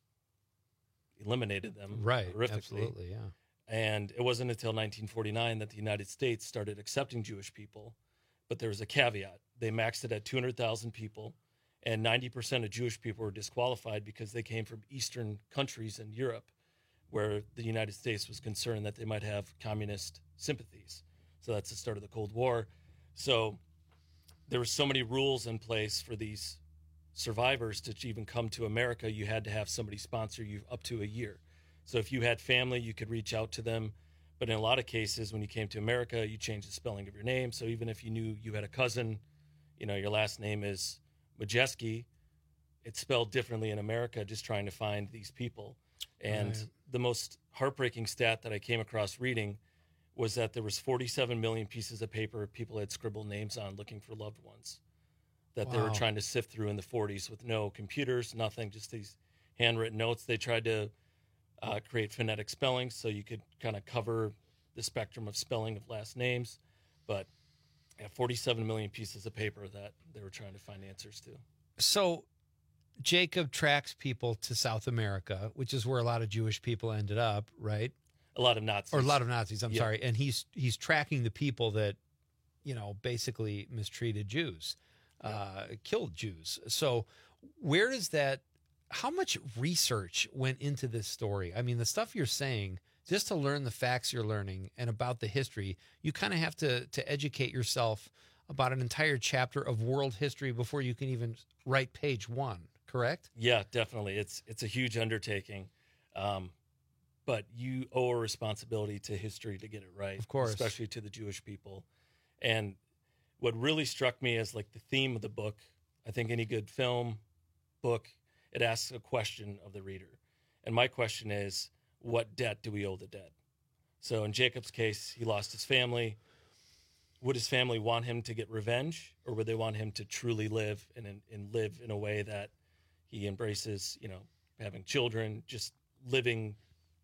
eliminated them Right. horrifically. Absolutely. Yeah. And it wasn't until nineteen forty-nine that the United States started accepting Jewish people. But there was a caveat. They maxed it at two hundred thousand people, and ninety percent of Jewish people were disqualified because they came from Eastern countries in Europe, where the United States was concerned that they might have communist sympathies. So that's the start of the Cold War. So there were so many rules in place for these survivors to even come to America. You had to have somebody sponsor you up to a year. So if you had family, you could reach out to them. But in a lot of cases, when you came to America, you changed the spelling of your name. So even if you knew you had a cousin, you know, your last name is Majeski, it's spelled differently in America, just trying to find these people. And Right. the most heartbreaking stat that I came across reading was that there was forty-seven million pieces of paper people had scribbled names on looking for loved ones that they were Wow. trying to sift through in the forties with no computers, nothing, just these handwritten notes. They tried to uh, create phonetic spelling so you could kind of cover the spectrum of spelling of last names. But yeah, forty-seven million pieces of paper that they were trying to find answers to. So Jacob tracks people to South America, which is where a lot of Jewish people ended up, right? A lot of Nazis. Or a lot of Nazis, I'm Yeah. sorry. And he's he's tracking the people that, you know, basically mistreated Jews, uh, killed Jews. So where does that, how much research went into this story? I mean, the stuff you're saying, just to learn the facts you're learning and about the history, you kind of have to to educate yourself about an entire chapter of world history before you can even write page one, correct? Yeah, definitely. It's it's a huge undertaking. Um, but you owe a responsibility to history to get it right. Of course. Especially to the Jewish people. And what really struck me as like the theme of the book, I think any good film, book, it asks a question of the reader. And my question is, what debt do we owe the dead? So in Jacob's case, he lost his family. Would his family want him to get revenge, or would they want him to truly live and, and live in a way that he embraces, you know, having children, just living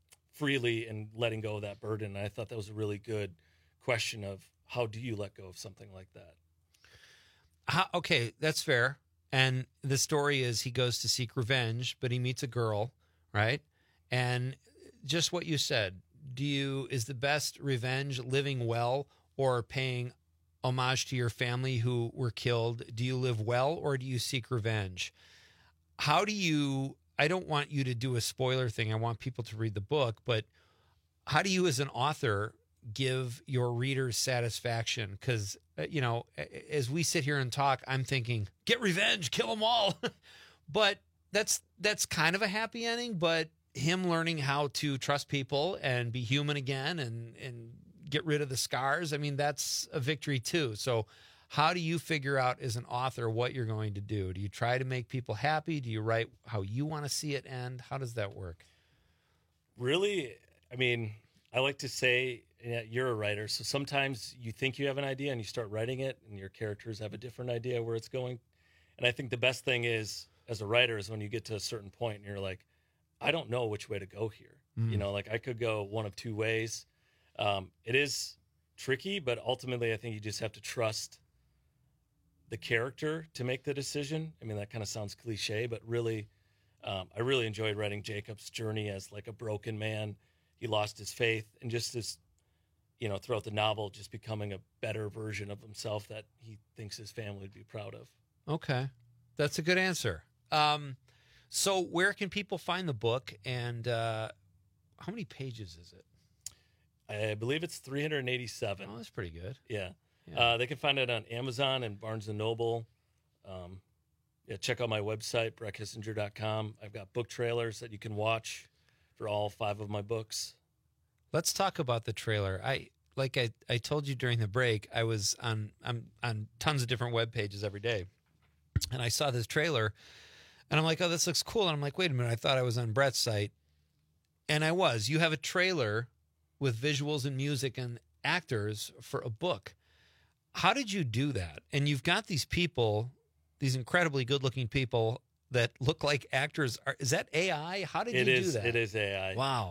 freely and letting go of that burden? And I thought that was a really good question of how do you let go of something like that? How, okay, that's fair. And the story is he goes to seek revenge, but he meets a girl, right? And just what you said, do you, is the best revenge living well or paying homage to your family who were killed? Do you live well or do you seek revenge? How do you, I don't want you to do a spoiler thing. I want people to read the book, but how do you as an author give your readers satisfaction? Because, you know, as we sit here and talk, I'm thinking, get revenge, kill them all. But that's that's kind of a happy ending, but him learning how to trust people and be human again and, and get rid of the scars, I mean, that's a victory too. So How do you figure out as an author what you're going to do? Do you try to make people happy? Do you write how you want to see it end? How does that work? Really, I mean, I like to say, yeah, you're a writer, so sometimes you think you have an idea and you start writing it, and your characters have a different idea where it's going. And I think the best thing is, as a writer, is when you get to a certain point and you're like, I don't know which way to go here. Mm. You know, like I could go one of two ways. Um, it is tricky, but ultimately I think you just have to trust the character to make the decision. I mean, that kind of sounds cliche, but really, um, I really enjoyed writing Jacob's journey as like a broken man. He lost his faith, and just this, you know, throughout the novel, just becoming a better version of himself that he thinks his family would be proud of. Okay. That's a good answer. Um, so where can people find the book, and uh, how many pages is it? I believe it's three hundred eighty-seven. Oh, that's pretty good. Yeah. Yeah. Uh, they can find it on Amazon and Barnes and Noble. Um, yeah, check out my website, brett kissinger dot com. I've got book trailers that you can watch for all five of my books. Let's talk about the trailer. I like I, I told you during the break, I was on I'm on tons of different web pages every day. And I saw this trailer and I'm like, oh, this looks cool. And I'm like, wait a minute, I thought I was on Brett's site. And I was. You have a trailer with visuals and music and actors for a book. How did you do that? And you've got these people, these incredibly good-looking people that look like actors. Are, is that A I? How did It you is, do that? It is A I. Wow.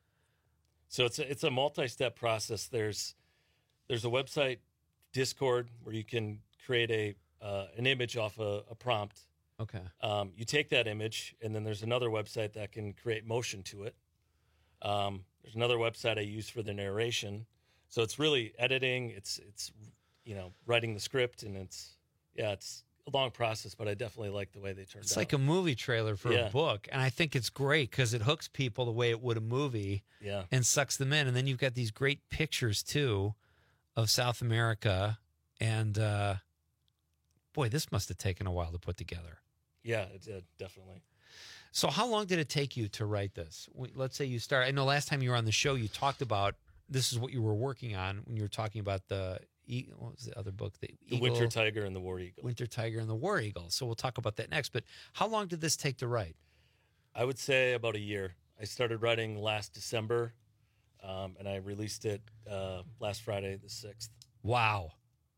So it's a, it's a multi-step process. There's there's a website, Discord, where you can create a uh, an image off a, a prompt. Okay. Um, you take that image, and then there's another website that can create motion to it. Um, there's another website I use for the narration. So it's really editing. It's it's you know writing the script, and it's yeah, it's a long process, but I definitely like the way they turned out. It's like a movie trailer for Yeah. a book, and I think it's great because it hooks people the way it would a movie, Yeah. and sucks them in. And then you've got these great pictures too of South America, and uh, boy, this must have taken a while to put together. Yeah, it did, definitely. So how long did it take you to write this? We- Let's say you start. I know last time you were on the show, you talked about this is what you were working on when you were talking about the e- what was the other book? The, The Eagle, Winter Tiger and the War Eagle. Winter Tiger and the War Eagle. So we'll talk about that next. But how long did this take to write? I would say about a year. I started writing last December, um, and I released it uh, last Friday, the sixth. Wow.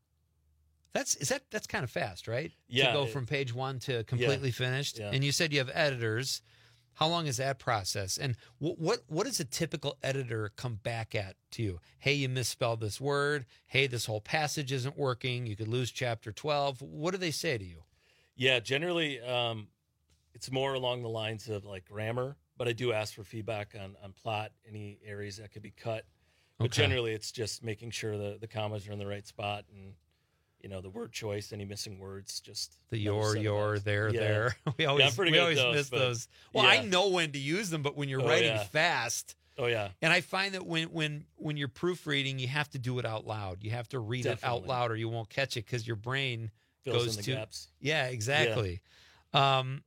That's is that that's kind of fast, right? Yeah, To go it- from page one to completely finished. yeah. And you said you have editors. How long is that process? And what what what does a typical editor come back at to you? Hey, you misspelled this word. Hey, this whole passage isn't working. You could lose chapter twelve. What do they say to you? Yeah, generally, um, it's more along the lines of like grammar, but I do ask for feedback on, on plot, any areas that could be cut. But Okay. generally, it's just making sure the, the commas are in the right spot, and you know the word choice, any missing words, just The another your, set of your, eyes. there, Yeah. there. We Yeah, always I'm pretty we good at always those, miss but- those. Well, I yeah. know when to use them, but when you're Oh, writing yeah. fast. Oh yeah. And I find that when when when you're proofreading, you have to do it out loud. You have to read it out Definitely. loud, or you won't catch it because your brain Fills goes in the to gaps. Yeah, exactly. Um,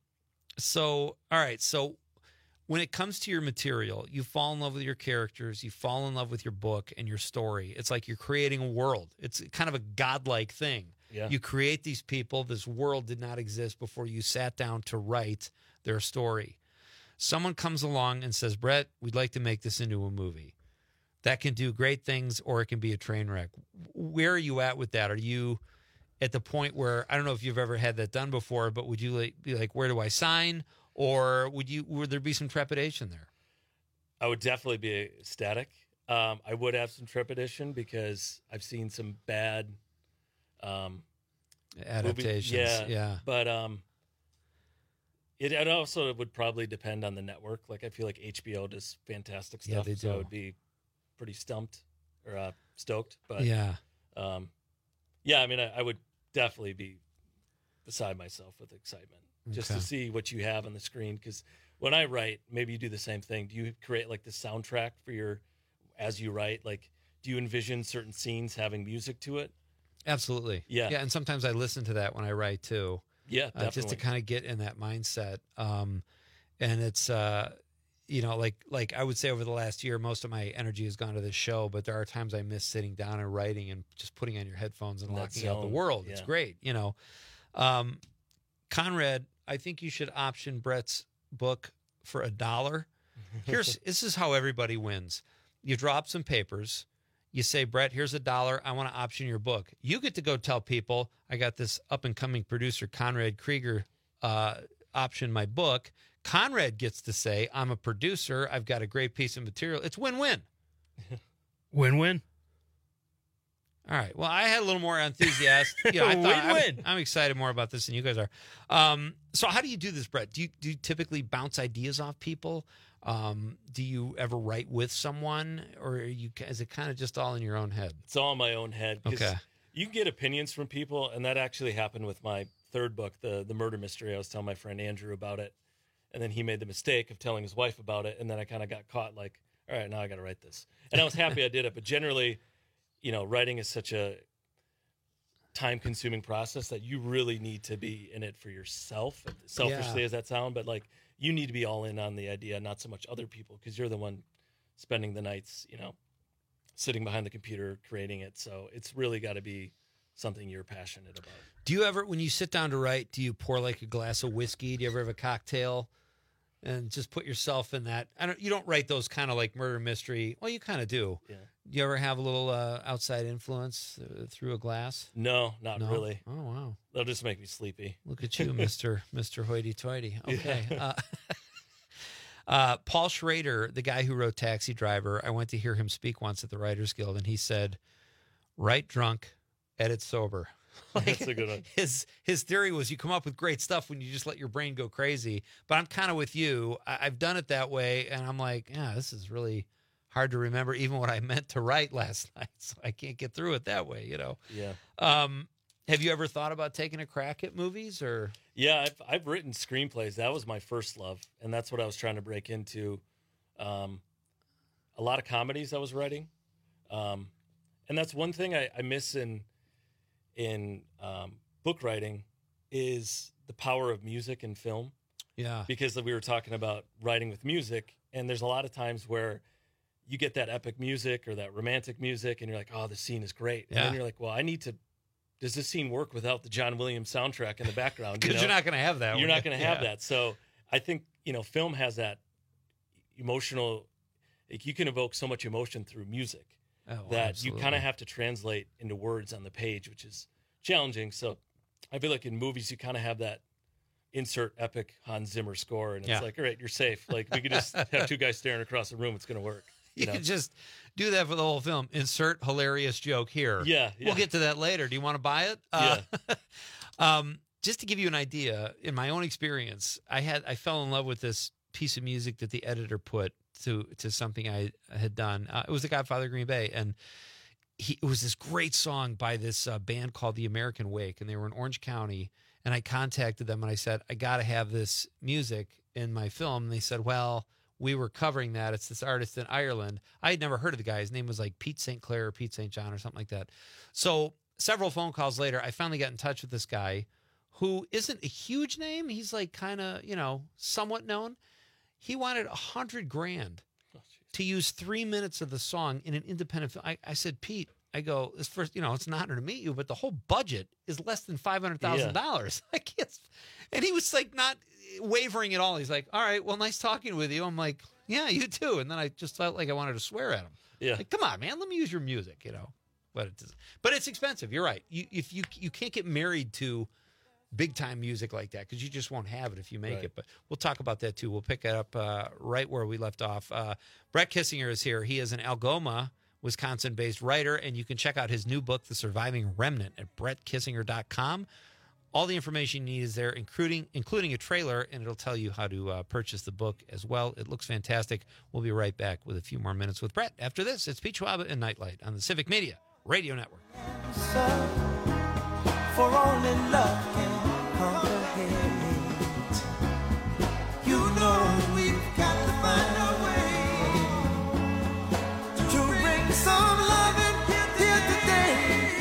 so all right, so when it comes to your material, you fall in love with your characters, you fall in love with your book and your story. It's like you're creating a world. It's kind of a godlike thing. Yeah. You create these people. This world did not exist before you sat down to write their story. Someone comes along and says, Brett, we'd like to make this into a movie. That can do great things, or it can be a train wreck. Where are you at with that? Are you at the point where, I don't know if you've ever had that done before, but would you like, be like, where do I sign? Or would you, would there be some trepidation there? I would definitely be ecstatic. Um, I would have some trepidation because I've seen some bad um, Adaptations, movie- yeah, yeah. But um, it, it also would probably depend on the network. Like I feel like H B O does fantastic Yeah, stuff, they so I do. would be pretty stumped or uh, stoked. But Yeah. um, yeah. I mean, I, I would definitely be beside myself with excitement just Okay. to see what you have on the screen. Because when I write, maybe you do the same thing. Do you create like the soundtrack for your as you write? Like, do you envision certain scenes having music to it? Absolutely. Yeah. Yeah. And sometimes I listen to that when I write too. Yeah, Uh, just to definitely. kind of get in that mindset. Um, and it's, uh, you know, like like I would say over the last year, most of my energy has gone to this show, but there are times I miss sitting down and writing and just putting on your headphones and That locking out the zone, world. yeah. It's great, you know. Um, Conrad, I think you should option Brett's book for a dollar. Here's this is how everybody wins. You drop some papers. You say, Brett, here's a dollar. I want to option your book. You get to go tell people, I got this up-and-coming producer, Conrad Krieger, uh, option my book. Conrad gets to say, I'm a producer. I've got a great piece of material. It's win-win. Win-win. All right. Well, I had a little more enthusiasm. You know, I thought Win-win. I'm, I'm excited more about this than you guys are. Um, so how do you do this, Brett? Do you, do you typically bounce ideas off people? Um, do you ever write with someone, or are you, is it kind of just all in your own head? It's all in my own head. 'cause Okay. You can get opinions from people, and that actually happened with my third book, the the murder mystery. I was telling my friend Andrew about it, and then he made the mistake of telling his wife about it, and then I kind of got caught like, all right, now I got to write this. And I was happy I did it, but generally, you know, writing is such a time-consuming process that you really need to be in it for yourself, selfishly Yeah. as that sound, but like you need to be all in on the idea, not so much other people, because you're the one spending the nights, you know, sitting behind the computer creating it. So it's really got to be something you're passionate about. Do you ever, when you sit down to write, do you pour like a glass of whiskey? Do you ever have a cocktail and just put yourself in that? I don't. You don't write those kind of like murder mystery. Well, you kind of do. Yeah. Do you ever have a little uh, outside influence uh, through a glass? No, not No? really. Oh wow, They'll just make me sleepy. look at you, Mister Mister Hoity-toity. Okay. Uh, uh, Paul Schrader, the guy who wrote Taxi Driver, I went to hear him speak once at the Writers Guild, and he said, "Write drunk, edit sober." Like, That's a good one. His his theory was you come up with great stuff when you just let your brain go crazy. But I'm kind of with you. I, I've done it that way, and I'm like, yeah, this is really hard to remember even what I meant to write last night, so I can't get through it that way, you know. Yeah. Um, have you ever thought about taking a crack at movies, or? Yeah, I've I've written screenplays. That was my first love, and that's what I was trying to break into. Um, a lot of comedies I was writing, um, and that's one thing I, I miss in in um, book writing is the power of music and film. Yeah. Because we were talking about writing with music, and there's a lot of times where you get that epic music or that romantic music, and you're like, oh, the scene is great. And Yeah. then you're like, well, I need to, does this scene work without the John Williams soundtrack in the background? Because you are not going to have that. You're one. not going to have Yeah. that. So I think, you know, film has that emotional, like you can evoke so much emotion through music Oh, that absolutely. you kind of have to translate into words on the page, which is challenging. So I feel like in movies, you kind of have that insert epic Hans Zimmer score, and it's Yeah. like, all right, you're safe. Like we could just have two guys staring across the room. It's going to work. You You know? could just do that for the whole film. Insert hilarious joke here. Yeah, We'll yeah. get to that later. Do you want to buy it? Uh, um, just to give you an idea, in my own experience, I had I fell in love with this piece of music that the editor put to to something I had done. Uh, it was The Godfather of Green Bay, and he, it was this great song by this uh, band called The American Wake, and they were in Orange County. And I contacted them and I said, I got to have this music in my film. And they said, well, we were covering that. It's this artist in Ireland. I had never heard of the guy. His name was like Pete Saint Clair or Pete Saint John or something like that. So several phone calls later, I finally got in touch with this guy who isn't a huge name. He's like kind of, you know, somewhat known. He wanted a hundred grand to use three minutes of the song in an independent film. I, I said, Pete, I go, this first, you know, it's an honor to meet you, but the whole budget is less than five hundred thousand dollars. I can't. And he was like not wavering at all. He's like, all right, well, nice talking with you. I'm like, yeah, you too. And then I just felt like I wanted to swear at him. Yeah. Like, come on, man, let me use your music, you know. But it's, but it's expensive. You're right. You, if you, you can't get married to big time music like that because you just won't have it if you make Right. it. But we'll talk about that too. We'll pick it up uh, right where we left off. Uh, Brett Kissinger is here. He is an Algoma, Wisconsin-based writer, and you can check out his new book, The Surviving Remnant, at brett kissinger dot com. All the information you need is there, including including a trailer, and it'll tell you how to uh, purchase the book as well. It looks fantastic. We'll be right back with a few more minutes with Brett. After this, it's Pete Schwab and Nightlight on the Civic Media Radio Network. For only love can conquer hate. You know we've got to find a way to bring some love in here today.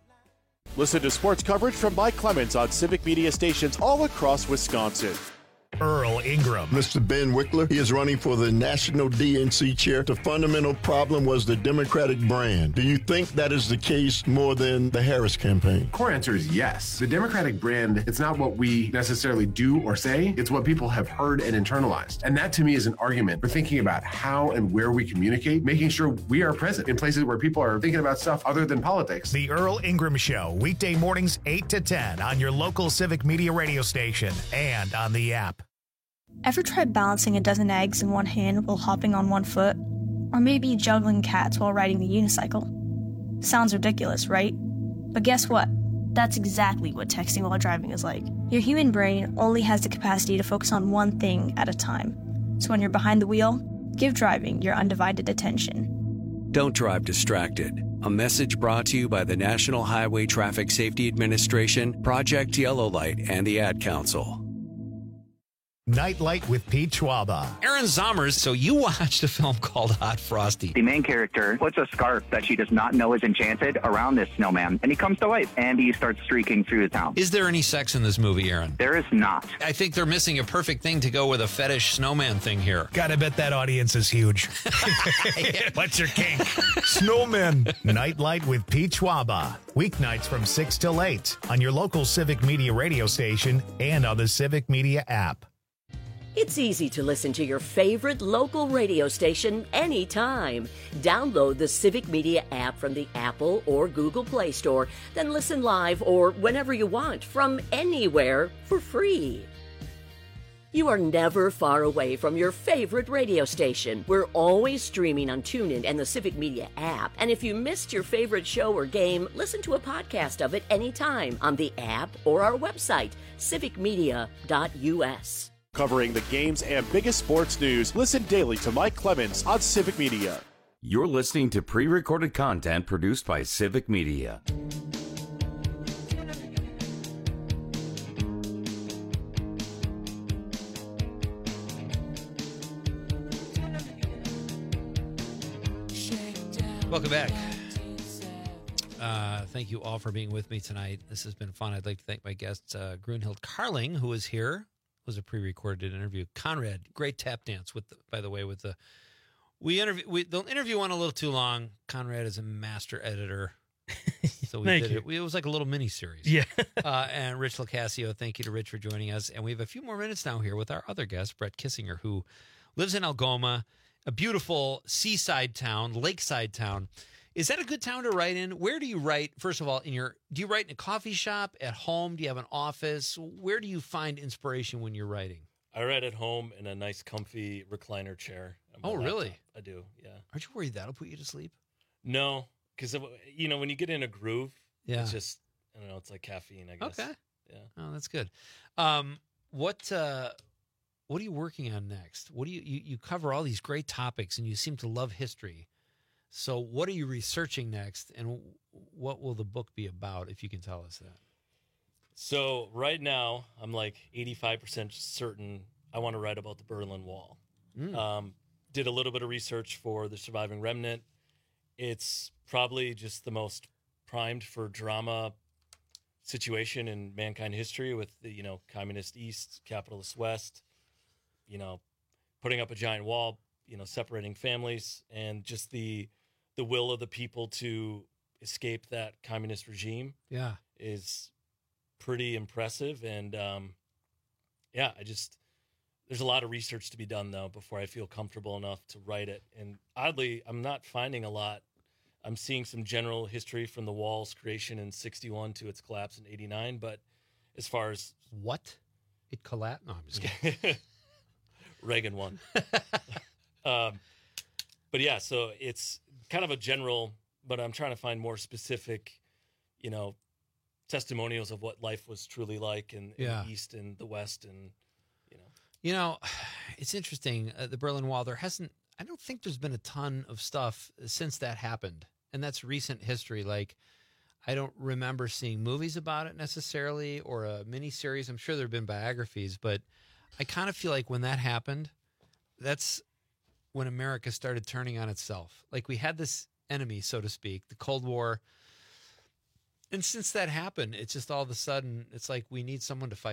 Listen to sports coverage from Mike Clemens on Civic Media stations all across Wisconsin. Earl Ingram. Mister Ben Wickler, he is running for the National D N C chair. The fundamental problem was the Democratic brand. Do you think that is the case more than the Harris campaign? Core answer is yes. The Democratic brand, it's not what we necessarily do or say, it's what people have heard and internalized. And that to me is an argument for thinking about how and where we communicate, making sure we are present in places where people are thinking about stuff other than politics. The Earl Ingram Show, weekday mornings eight to ten on your local Civic Media radio station and on the app. Ever tried balancing a dozen eggs in one hand while hopping on one foot? Or maybe juggling cats while riding the unicycle? Sounds ridiculous, right? But guess what? That's exactly what texting while driving is like. Your human brain only has the capacity to focus on one thing at a time. So when you're behind the wheel, give driving your undivided attention. Don't drive distracted. A message brought to you by the National Highway Traffic Safety Administration, Project Yellow Light, and the Ad Council. Nightlight with Pete Schwaba. Aaron Zommers, so you watched a film called Hot Frosty. The main character puts a scarf that she does not know is enchanted around this snowman, and he comes to life, and he starts streaking through the town. Is there any sex in this movie, Aaron? There is not. I think they're missing a perfect thing to go with a fetish snowman thing here. Gotta bet that audience is huge. What's your kink? Snowmen. Nightlight with Pete Schwaba. Weeknights from six till eight on your local Civic Media radio station and on the Civic Media app. It's easy to listen to your favorite local radio station anytime. Download the Civic Media app from the Apple or Google Play Store, then listen live or whenever you want from anywhere for free. You are never far away from your favorite radio station. We're always streaming on TuneIn and the Civic Media app. And if you missed your favorite show or game, listen to a podcast of it anytime on the app or our website, civic media dot u s. Covering the games and biggest sports news, listen daily to Mike Clemens on Civic Media. You're listening to pre-recorded content produced by Civic Media. Welcome back. Uh, thank you all for being with me tonight. This has been fun. I'd like to thank my guest, uh, Grunhild Carling, who is here. It was a pre-recorded interview. Conrad, great tap dance with, the, by the way, with the we interview. We, the interview went a little too long. Conrad is a master editor, so we Thank did you. it. We, it was like a little mini series. Yeah. uh, and Rich Locascio, thank you to Rich for joining us. And we have a few more minutes now here with our other guest, Brett Kissinger, who lives in Algoma, a beautiful seaside town, lakeside town. Is that a good town to write in? Where do you write? First of all, in your do you write in a coffee shop, at home? Do you have an office? Where do you find inspiration when you're writing? I write at home in a nice, comfy recliner chair. on my Oh, laptop. really? I do, yeah. Aren't you worried that'll put you to sleep? No, because, you know, when you get in a groove, Yeah. it's just, I don't know, it's like caffeine, I guess. Okay. Yeah. Oh, that's good. Um, what uh, what are you working on next? What do you, you you cover all these great topics, and you seem to love history. So what are you researching next, and what will the book be about, if you can tell us that? So right now, I'm like eighty-five percent certain I want to write about the Berlin Wall. Mm. Um, did a little bit of research for The Surviving Remnant. It's probably just the most primed for drama situation in mankind history, with the, you know, communist East, capitalist West, you know, putting up a giant wall, you know, separating families, and just the the will of the people to escape that communist regime. Yeah. Is pretty impressive. And um, yeah, I just, there's a lot of research to be done though before I feel comfortable enough to write it. And oddly, I'm not finding a lot. I'm seeing some general history from the wall's creation in sixty-one to its collapse in eighty-nine. But as far as what it collapsed, no, I'm just kidding. Reagan won. um, but yeah, so it's kind of a general, but I'm trying to find more specific, you know, testimonials of what life was truly like in, in Yeah. the East and the West. And, you know, You know, it's interesting. Uh, the Berlin Wall, there hasn't, I don't think there's been a ton of stuff since that happened. And that's recent history. Like, I don't remember seeing movies about it necessarily, or a miniseries. I'm sure there have been biographies, but I kind of feel like when that happened, that's when America started turning on itself. Like, we had this enemy, so to speak, the Cold War. And since that happened, it's just all of a sudden, it's like we need someone to fight with.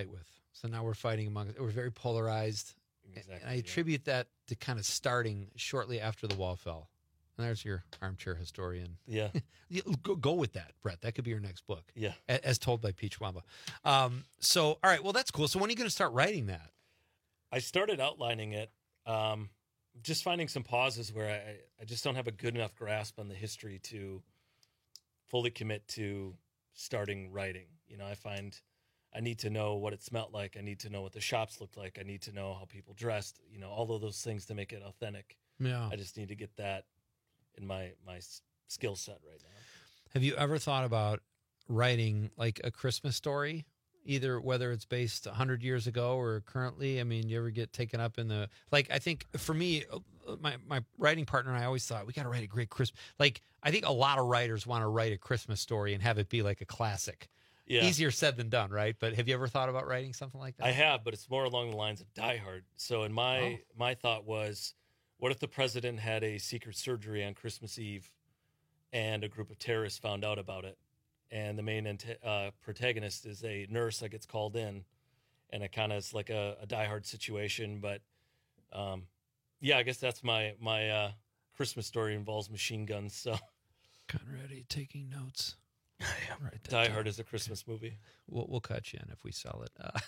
So now we're fighting among. We're very polarized. Exactly, and I yeah. attribute that to kind of starting shortly after the wall fell. And there's your armchair historian. Yeah. go, go with that, Brett. That could be your next book. Yeah. A- As told by Peach Wamba. Um, so, all right. Well, that's cool. So when are you going to start writing that? I started outlining it, um, just finding some pauses where I, I just don't have a good enough grasp on the history to fully commit to starting writing. You know, I find I need to know what it smelled like. I need to know what the shops looked like. I need to know how people dressed, you know, all of those things to make it authentic. Yeah. I just need to get that in my, my s- skill set right now. Have you ever thought about writing like a Christmas story? Either whether it's based one hundred years ago or currently. I mean, you ever get taken up in the, like, I think for me, my, my writing partner and I always thought we got to write a great Christmas. Like, I think a lot of writers want to write a Christmas story and have it be like a classic. Yeah. Easier said than done, right? But have you ever thought about writing something like that? I have, but it's more along the lines of Die Hard. So in my, Oh. my thought was, what if the president had a secret surgery on Christmas Eve and a group of terrorists found out about it? And the main uh, protagonist is a nurse that gets called in, and it kind of is like a, a Die Hard situation. But um, yeah, I guess that's my my uh, Christmas story involves machine guns. So Conrad, taking notes. Right, Die Hard is a Christmas movie. We'll, we'll cut you in if we sell it.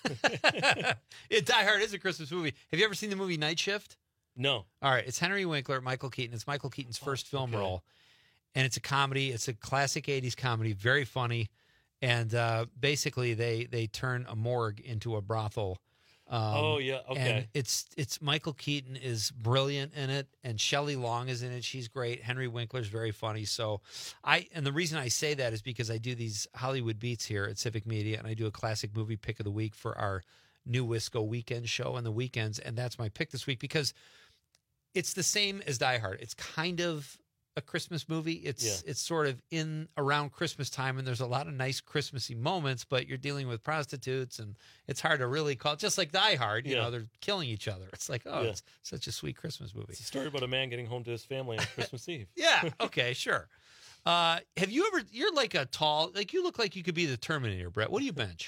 Uh, yeah, Die Hard is a Christmas movie. Have you ever seen the movie Night Shift? No. All right, it's Henry Winkler, Michael Keaton. It's Michael Keaton's first film okay. role. And it's a comedy. It's a classic eighties comedy, very funny. And uh, basically, they they turn a morgue into a brothel. Um, Oh, yeah, okay. And it's it's Michael Keaton is brilliant in it, and Shelley Long is in it. She's great. Henry Winkler's very funny. So, I and the reason I say that is because I do these Hollywood Beats here at Civic Media, and I do a classic movie pick of the week for our New Wisco weekend show on the weekends, and that's my pick this week because it's the same as Die Hard. It's kind of a Christmas movie. It's Yeah. it's sort of in around Christmas time, and there's a lot of nice Christmassy moments, but you're dealing with prostitutes, and it's hard to really call, just like Die Hard, you Yeah. know, they're killing each other. It's like, oh, Yeah. it's such a sweet Christmas movie. It's a story about a man getting home to his family on Christmas Eve. Yeah, okay, sure. Uh, have you ever, you're like a tall, like you look like you could be the Terminator, Brett. What do you bench?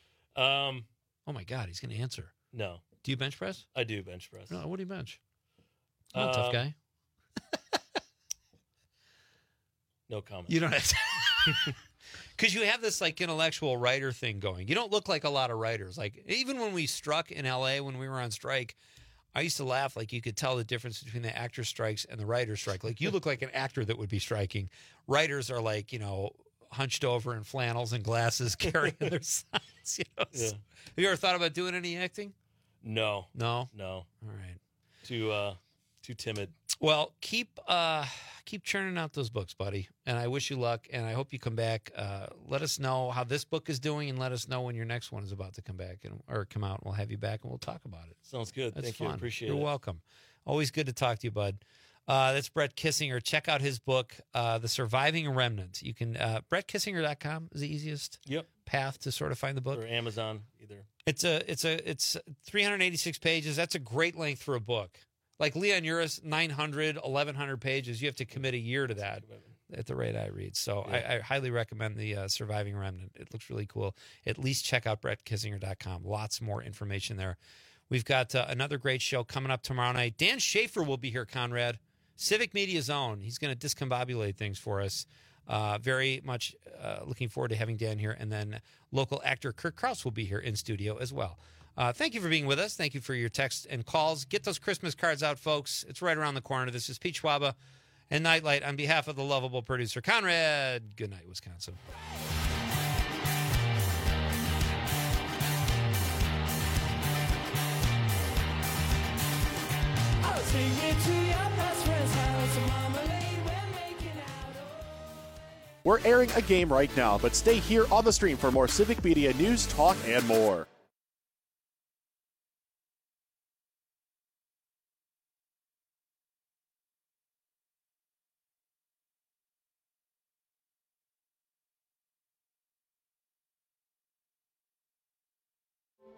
Um, oh my God, he's going to answer. No. Do you bench press? I do bench press. No, what do you bench? Come on, tough Um, guy. No comment. You don't have to. Because you have this like intellectual writer thing going. You don't look like a lot of writers. Like even when we struck in L A when we were on strike, I used to laugh like you could tell the difference between the actor strikes and the writer strike. Like you look like an actor that would be striking. Writers are like, you know, hunched over in flannels and glasses carrying their signs. You know? Yeah. Have you ever thought about doing any acting? No. No? No. All right. Too uh too timid. Well, keep uh, keep churning out those books, buddy. And I wish you luck. And I hope you come back. Uh, let us know how this book is doing, and let us know when your next one is about to come back and or come out. And we'll have you back, and we'll talk about it. Sounds good. That's Thank fun. you. Appreciate You're it. welcome. Always good to talk to you, bud. Uh, that's Brett Kissinger. Check out his book, uh, The Surviving Remnant. You can uh, brett kissinger dot com is the easiest Yep. path to sort of find the book. Or Amazon either. It's a it's a it's three hundred eighty-six pages. That's a great length for a book. Like Leon Uris, nine hundred, eleven hundred pages. You have to commit a year to that at the rate I read. So Yeah. I, I highly recommend the uh, Surviving Remnant. It looks really cool. At least check out brett kissinger dot com. Lots more information there. We've got uh, another great show coming up tomorrow night. Dan Schaefer will be here, Conrad. Civic Media's own. He's going to discombobulate things for us. Uh, very much uh, looking forward to having Dan here. And then local actor Kirk Kraus will be here in studio as well. Uh, thank you for being with us. Thank you for your texts and calls. Get those Christmas cards out, folks. It's right around the corner. This is Pete Schwaba and Nightlight on behalf of the lovable producer, Conrad. Good night, Wisconsin. I'll take you to your best friend's house, Marmalade, we're making out. We're airing a game right now, but stay here on the stream for more Civic Media news, talk, and more.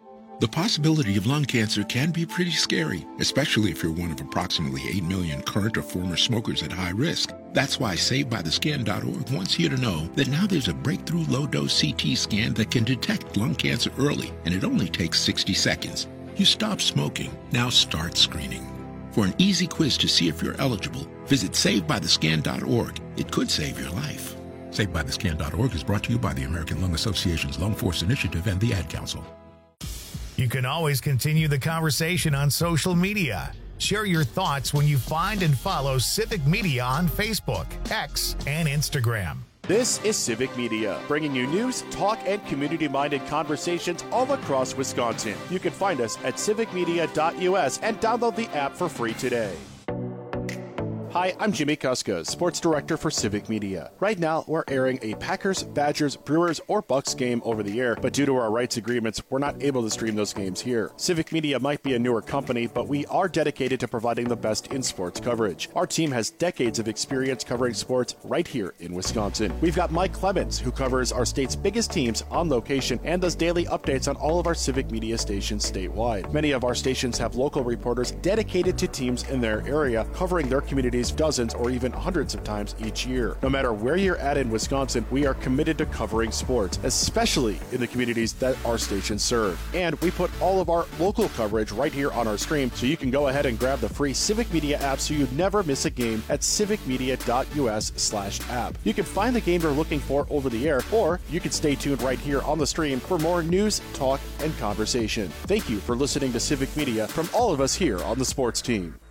The possibility of lung cancer can be pretty scary, especially if you're one of approximately eight million current or former smokers at high risk. That's why Save By The Scan dot org wants you to know that now there's a breakthrough low-dose C T scan that can detect lung cancer early, and it only takes sixty seconds. You stop smoking, now start screening. For an easy quiz to see if you're eligible, visit Save By The Scan dot org. It could save your life. Save By The Scan dot org is brought to you by the American Lung Association's Lung Force Initiative and the Ad Council. You can always continue the conversation on social media. Share your thoughts when you find and follow Civic Media on Facebook, X, and Instagram. This is Civic Media, bringing you news, talk, and community-minded conversations all across Wisconsin. You can find us at civic media dot U S and download the app for free today. Hi, I'm Jimmy Kuska, Sports Director for Civic Media. Right now, we're airing a Packers, Badgers, Brewers, or Bucks game over the air, but due to our rights agreements, we're not able to stream those games here. Civic Media might be a newer company, but we are dedicated to providing the best in sports coverage. Our team has decades of experience covering sports right here in Wisconsin. We've got Mike Clemens, who covers our state's biggest teams on location and does daily updates on all of our Civic Media stations statewide. Many of our stations have local reporters dedicated to teams in their area, covering their communities dozens or even hundreds of times each year. No matter where you're at in Wisconsin, we are committed to covering sports, especially in the communities that our stations serve. And we put all of our local coverage right here on our stream, so you can go ahead and grab the free Civic Media app so you never miss a game at civic media dot U S slash app. You can find the game you're looking for over the air, or you can stay tuned right here on the stream for more news, talk, and conversation. Thank you for listening to Civic Media from all of us here on the sports team.